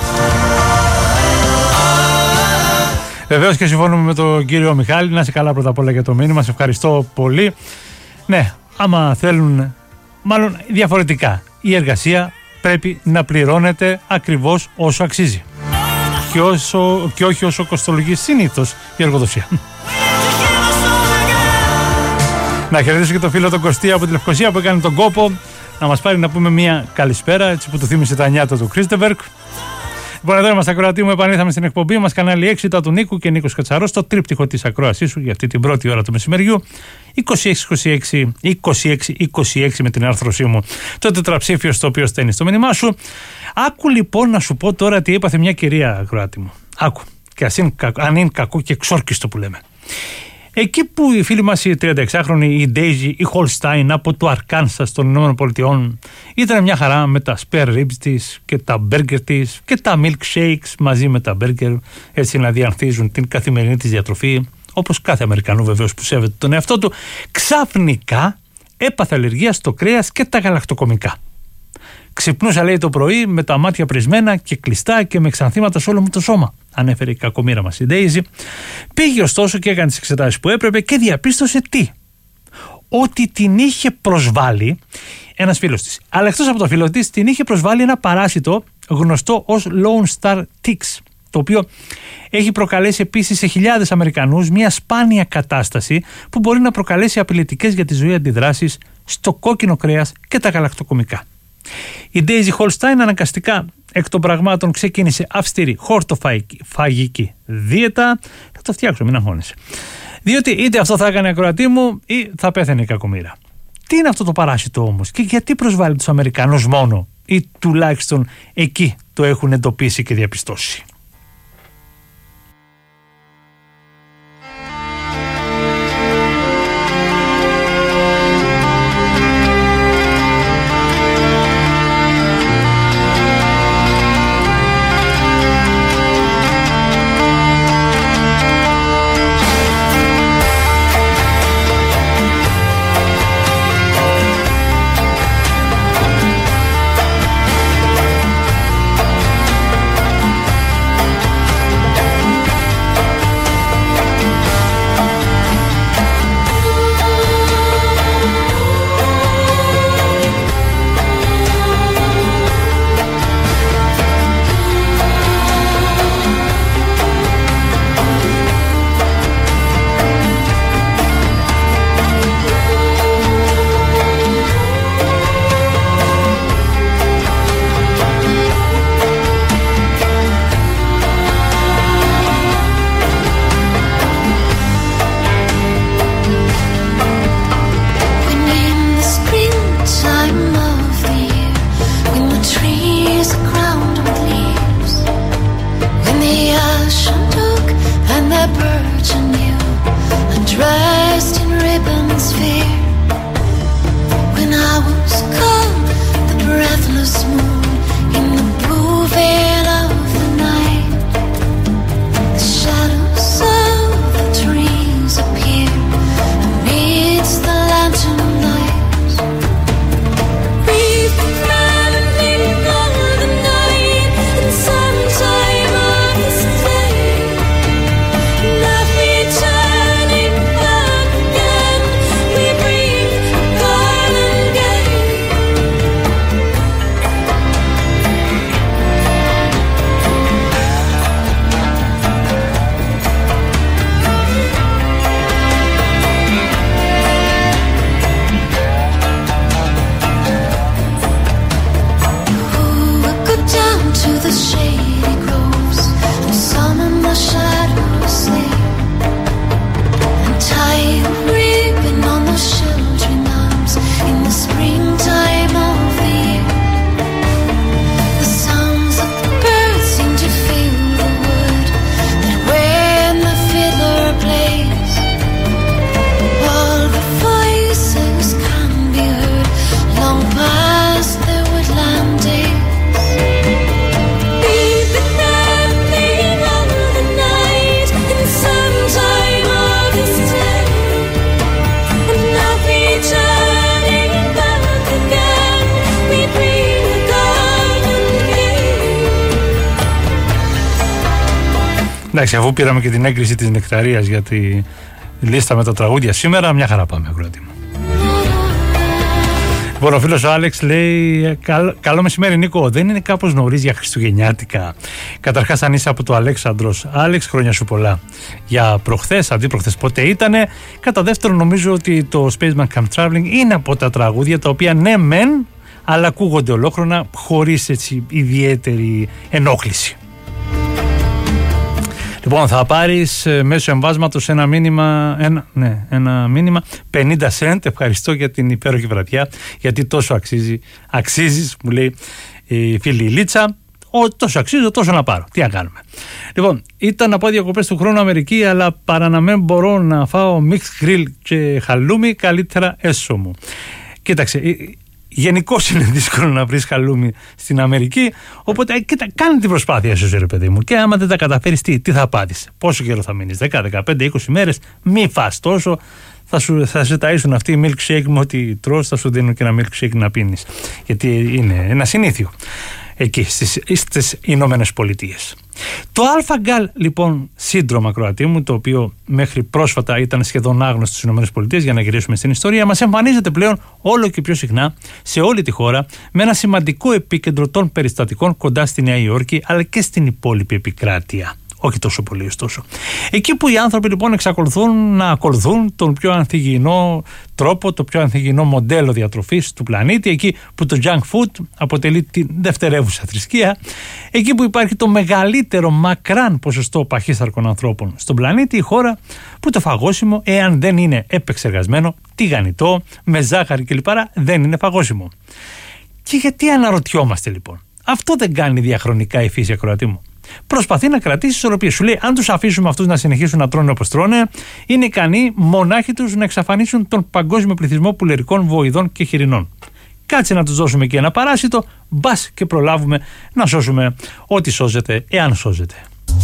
Βεβαίως και συμφωνούμε με τον κύριο Μιχάλη. Να είσαι καλά πρώτα απ' όλα για το μήνυμα. Σε ευχαριστώ πολύ. Ναι, άμα θέλουν, μάλλον διαφορετικά, η εργασία πρέπει να πληρώνεται ακριβώς όσο αξίζει και, όσο, και όχι όσο κοστολογεί συνήθως η εργοδοσία. Να χαιρετήσω και το φίλο τον Κωστή από τη Λευκοσία που έκανε τον κόπο να μας πάρει να πούμε μια καλησπέρα, έτσι που του θύμισε τα νιάτα του Κρίστεβερκ. Λοιπόν, εδώ είμαστε, ακροατή μου. Επανήλθαμε στην εκπομπή μας, κανάλι έξι, τα του Νίκου και Νίκος Κατσαρός, στο τρίπτυχο της ακρόασής σου για αυτή την πρώτη ώρα του μεσημεριού. είκοσι έξι είκοσι έξι είκοσι έξι είκοσι έξι με την άρθρωσή μου, το τετραψήφιο στο οποίο στέλνεις το μήνυμά σου. Άκου λοιπόν να σου πω τώρα τι έπαθε μια κυρία, ακροάτη μου. Άκου, και ας είναι, αν είναι κακό και εξόρκιστο που λέμε. Εκεί που οι φίλοι μας οι τριανταεξάχρονοι, η Daisy, η Holstein από το Αρκάνσας των Ηνωμένων Πολιτειών ήταν μια χαρά με τα spare ribs της και τα burger της και τα milkshakes μαζί με τα burger, έτσι να διανθίζουν την καθημερινή της διατροφή, όπως κάθε Αμερικανού βεβαίως που σέβεται τον εαυτό του. Ξαφνικά έπαθε αλλεργία στο κρέας και τα γαλακτοκομικά. Ξυπνούσα, λέει, το πρωί με τα μάτια πρισμένα και κλειστά και με εξανθήματα σε όλο μου το σώμα, ανέφερε η κακομοίρα μας η Daisy. Πήγε ωστόσο και έκανε τις εξετάσεις που έπρεπε και διαπίστωσε τι? Ότι την είχε προσβάλει ένας φίλος της. Αλλά εκτός από το φίλο της, την είχε προσβάλει ένα παράσιτο γνωστό ως Lone Star Ticks, το οποίο έχει προκαλέσει επίσης σε χιλιάδες Αμερικανούς μια σπάνια κατάσταση που μπορεί να προκαλέσει απειλητικές για τη ζωή αντιδράσεις στο κόκκινο κρέας και τα γαλακτοκομικά. Η Daisy Holstein αναγκαστικά εκ των πραγμάτων ξεκίνησε αυστηρή χορτοφαγική δίαιτα. Θα το φτιάξω, μην αγχώνεσαι. Διότι είτε αυτό θα έκανε, ακροατή μου, ή θα πέθανε η κακομοίρα. Τι είναι αυτό το παράσιτο όμως και γιατί προσβάλλει τους Αμερικανούς μόνο, ή τουλάχιστον εκεί το έχουν εντοπίσει και διαπιστώσει? Εντάξει, αφού πήραμε και την έγκριση της Νεκταρίας για τη λίστα με τα τραγούδια σήμερα, μια χαρά πάμε, αγρότη μου. Λοιπόν, ο φίλος ο Άλεξ λέει: Καλ, Καλό μεσημέρι, Νίκο. Δεν είναι κάπως νωρίς για χριστουγεννιάτικα? Καταρχάς, αν είσαι από το Αλέξανδρος, Άλεξ, χρόνια σου πολλά. Για προχθές, αντί προχθές, πότε ήτανε. Κατά δεύτερον, νομίζω ότι το Spaceman Come Traveling είναι από τα τραγούδια τα οποία ναι, μεν, αλλά ακούγονται ολόχρονα χωρίς έτσι ιδιαίτερη ενόχληση. Λοιπόν, θα πάρεις μέσω εμβάσματος ένα μήνυμα, ένα, ναι, ένα μήνυμα πενήντα σεντ. Ευχαριστώ για την υπέροχη βραδιά, γιατί τόσο αξίζει, αξίζεις, μου λέει η φίλη Λίτσα. Ό, τόσο αξίζω, τόσο να πάρω. Τι να κάνουμε. Λοιπόν, ήταν να πάω διακοπές του χρόνου Αμερική, αλλά παρά να μην μπορώ να φάω mixed grill και χαλούμι, καλύτερα έσω μου. Κοίταξε. Γενικώς είναι δύσκολο να βρεις χαλούμι στην Αμερική, οπότε κοίτα, κάνε την προσπάθεια σου, ρε παιδί μου. Και άμα δεν τα καταφέρεις, τι, τι θα πάθεις, πόσο καιρό θα μείνεις, δέκα, δεκαπέντε, είκοσι μέρες, μη φας τόσο. Θα σου, θα σε ταΐσουν αυτοί οι milkshake με ό,τι τρως, θα σου δίνουν και ένα milkshake να πίνεις. Γιατί είναι ένα συνήθιο εκεί στις, στις Ηνωμένες Πολιτείες. Το αλφα-γκάλ λοιπόν σύνδρομο, ακροατή μου, το οποίο μέχρι πρόσφατα ήταν σχεδόν άγνωστο στις Ηνωμένες Πολιτείες, για να γυρίσουμε στην ιστορία, μας εμφανίζεται πλέον όλο και πιο συχνά σε όλη τη χώρα, με ένα σημαντικό επίκεντρο των περιστατικών κοντά στη Νέα Υόρκη, αλλά και στην υπόλοιπη επικράτεια. Όχι τόσο πολύ, ωστόσο. Εκεί που οι άνθρωποι λοιπόν εξακολουθούν να ακολουθούν τον πιο ανθυγιεινό τρόπο, το πιο ανθυγιεινό μοντέλο διατροφής του πλανήτη, εκεί που το junk food αποτελεί τη δευτερεύουσα θρησκεία, εκεί που υπάρχει το μεγαλύτερο μακράν ποσοστό παχύσταρκων ανθρώπων στον πλανήτη, η χώρα που το φαγόσιμο, εάν δεν είναι επεξεργασμένο, τηγανιτό, με ζάχαρη κλπ, δεν είναι φαγόσιμο. Και γιατί αναρωτιόμαστε λοιπόν? Αυτό δεν κάνει διαχρονικά η φύση, ακροατή μου? Προσπαθεί να κρατήσει ισορροπία. Σου λέει, αν τους αφήσουμε αυτούς να συνεχίσουν να τρώνε όπως τρώνε, είναι ικανοί μονάχοι τους να εξαφανίσουν τον παγκόσμιο πληθυσμό πουλερικών, βοηδών και χοιρινών. Κάτσε να τους δώσουμε και ένα παράσιτο, μπας και προλάβουμε να σώσουμε ό,τι σώζεται, εάν σώζεται.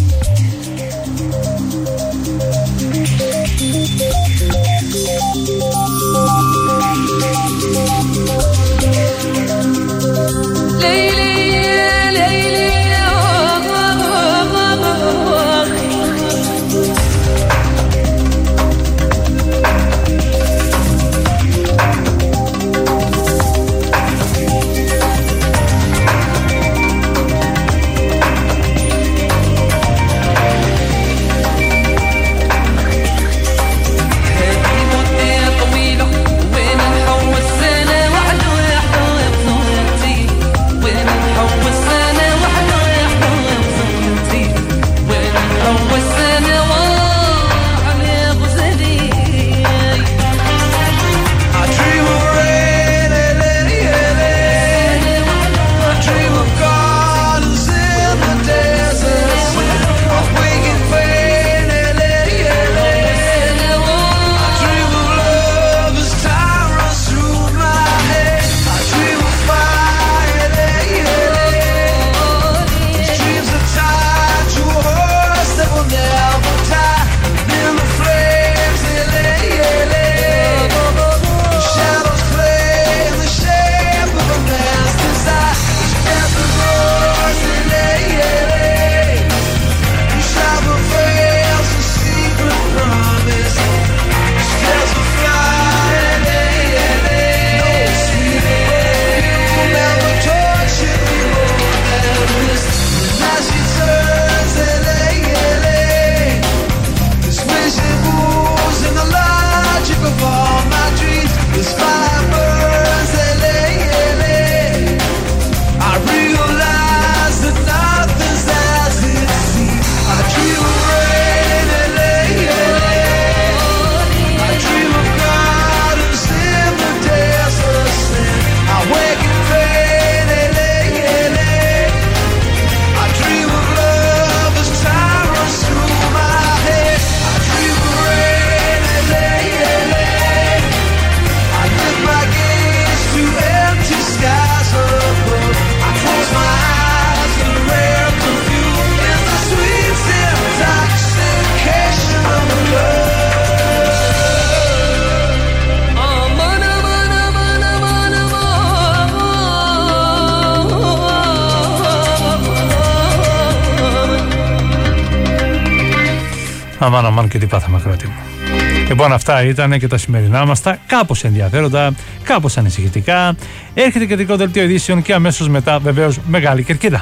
Αμάν, αμάν και τι πάθαμε, ακροατή μου. Λοιπόν, αυτά ήταν και τα σημερινά μας, τα κάπως ενδιαφέροντα, κάπως ανησυχητικά. Έρχεται και δικό δελτίο ειδήσεων και αμέσως μετά βεβαίως Μεγάλη Κερκίδα.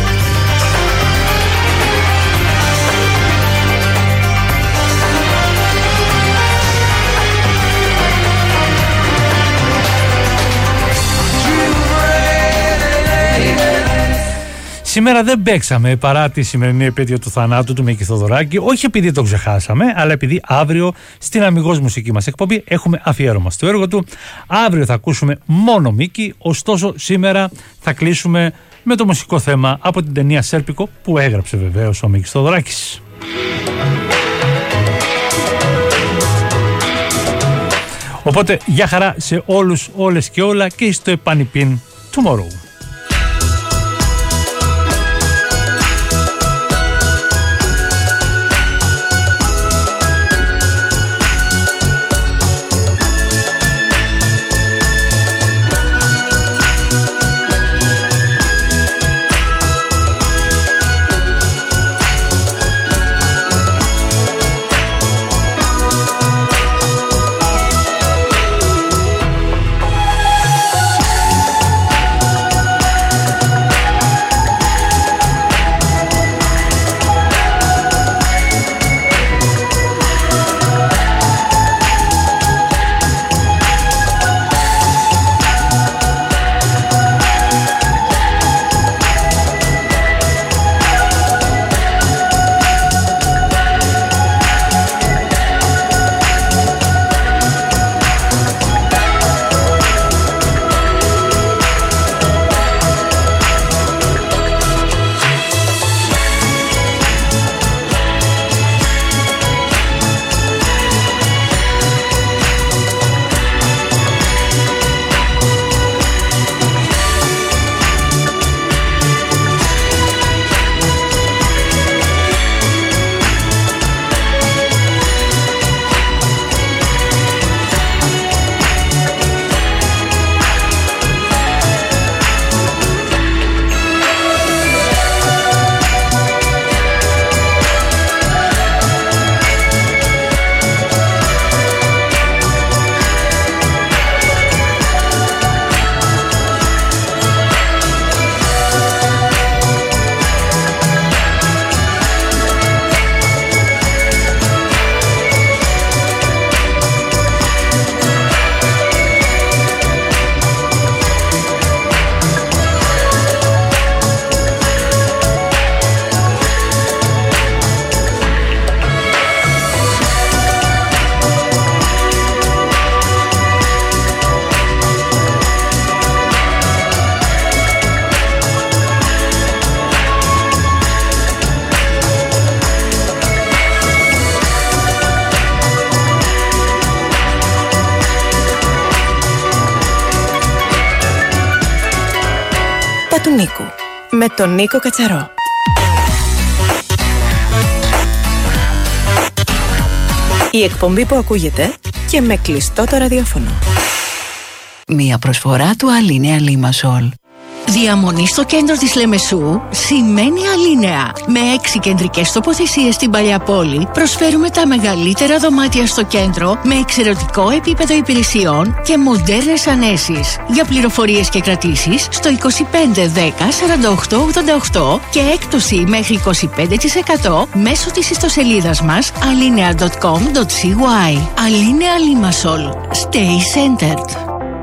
Σήμερα δεν παίξαμε παρά τη σημερινή επέτειο του θανάτου του Μίκη Θοδωράκη, όχι επειδή το ξεχάσαμε, αλλά επειδή αύριο στην Αμιγώς Μουσική μας εκπομπή έχουμε αφιέρωμα στο έργο του. Αύριο θα ακούσουμε μόνο Μίκη, ωστόσο σήμερα θα κλείσουμε με το μουσικό θέμα από την ταινία Σέρπικο που έγραψε βεβαίως ο Μίκης Θοδωράκης. Οπότε για χαρά σε όλους, όλες και όλα και στο επανυπίν tomorrow. Του Νίκου με τον Νίκο Κατσαρό. Η εκπομπή που ακούγεται και με κλειστό το ραδιόφωνο. Μία προσφορά του Αλίνεα Limassol. Διαμονή στο κέντρο της Λεμεσού σημαίνει Αλίνεα. Με έξι κεντρικές τοποθεσίες στην παλιά πόλη προσφέρουμε τα μεγαλύτερα δωμάτια στο κέντρο με εξαιρετικό επίπεδο υπηρεσιών και μοντέρνες ανέσεις. Για πληροφορίες και κρατήσεις στο είκοσι πέντε δέκα σαράντα οκτώ ογδόντα οκτώ και έκπτωση μέχρι είκοσι πέντε τοις εκατό μέσω της ιστοσελίδας μας alinea τελεία com τελεία cy. Αλίνεα Limassol. Stay centered.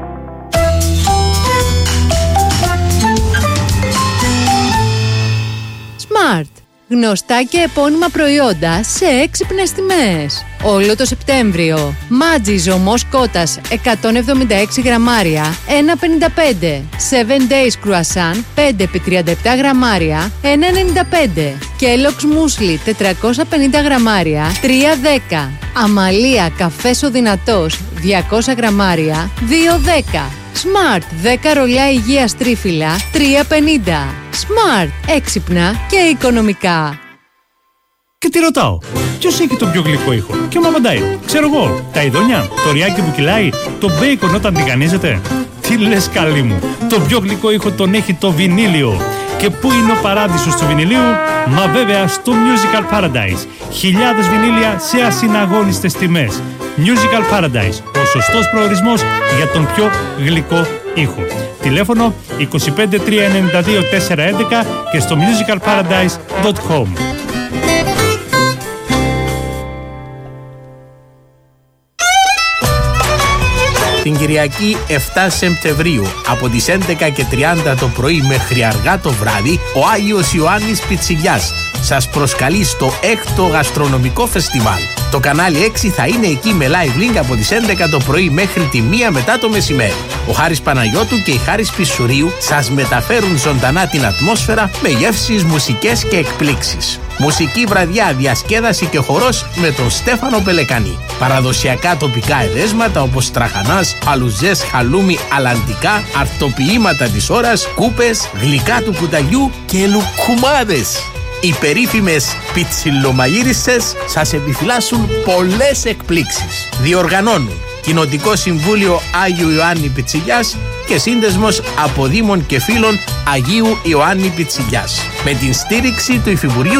Smart. Γνωστά και επώνυμα προϊόντα σε έξυπνες τιμές. Όλο το Σεπτέμβριο. Μάτζι ζωμός κότας εκατόν εβδομήντα έξι γραμμάρια ένα πενήντα πέντε. seven days croissant πέντε επί τριάντα επτά γραμμάρια ένα ενενήντα πέντε. Kellogg's μούσλι τετρακόσια πενήντα γραμμάρια τρία δέκα. Αμαλία καφές ο δυνατός διακόσια γραμμάρια δύο δέκα. Smart δέκα ρολιά υγείας τρίφυλλα τρία πενήντα. Smart έξυπνα και οικονομικά. Και τι ρωτάω, ποιος έχει τον πιο γλυκό ήχο? Και μου απαντάει, ξέρω εγώ, τα ειδόνια, το ριάκι που κυλάει, το μπέικον όταν τηγανίζεται. Τι λες καλή μου, το πιο γλυκό ήχο τον έχει το βινίλιο. Και πού είναι ο παράδεισος του βινιλίου? Μα βέβαια στο Musical Paradise. Χιλιάδες βινίλια σε ασυναγώνιστες τιμές. Musical Paradise, ο σωστός προορισμός για τον πιο γλυκό ήχο. Τηλέφωνο είκοσι πέντε τρία ενενήντα δύο τέσσερα έντεκα και στο musical paradise τελεία com. Την Κυριακή εφτά Σεπτεμβρίου από τις έντεκα και τριάντα το πρωί μέχρι αργά το βράδυ ο Άγιος Ιωάννης Πιτσιλιάς σας προσκαλεί στο έκτο γαστρονομικό φεστιβάλ. Το κανάλι έξι θα είναι εκεί με live link από τις έντεκα το πρωί μέχρι τη μία μετά το μεσημέρι. Ο Χάρης Παναγιώτου και η Χάρης Πισουρίου σας μεταφέρουν ζωντανά την ατμόσφαιρα με γεύσεις, μουσικές και εκπλήξεις. Μουσική βραδιά, διασκέδαση και χορός με τον Στέφανο Πελεκανή. Παραδοσιακά τοπικά εδέσματα όπως τραχανάς, αλουζές, χαλούμι, αλαντικά, αρτοποιήματα της ώρας, κούπες, γλυκά του κουταλιού και λουκουμάδες. Οι περίφημες πιτσιλομαγείρισες σας επιφυλάσσουν πολλές εκπλήξεις. Διοργανώνουν Κοινοτικό Συμβούλιο Άγιου Ιωάννη Πιτσιλιάς και Σύνδεσμος Αποδήμων και Φίλων Αγίου Ιωάννη Πιτσιλιάς με την στήριξη του Υφυπουργείου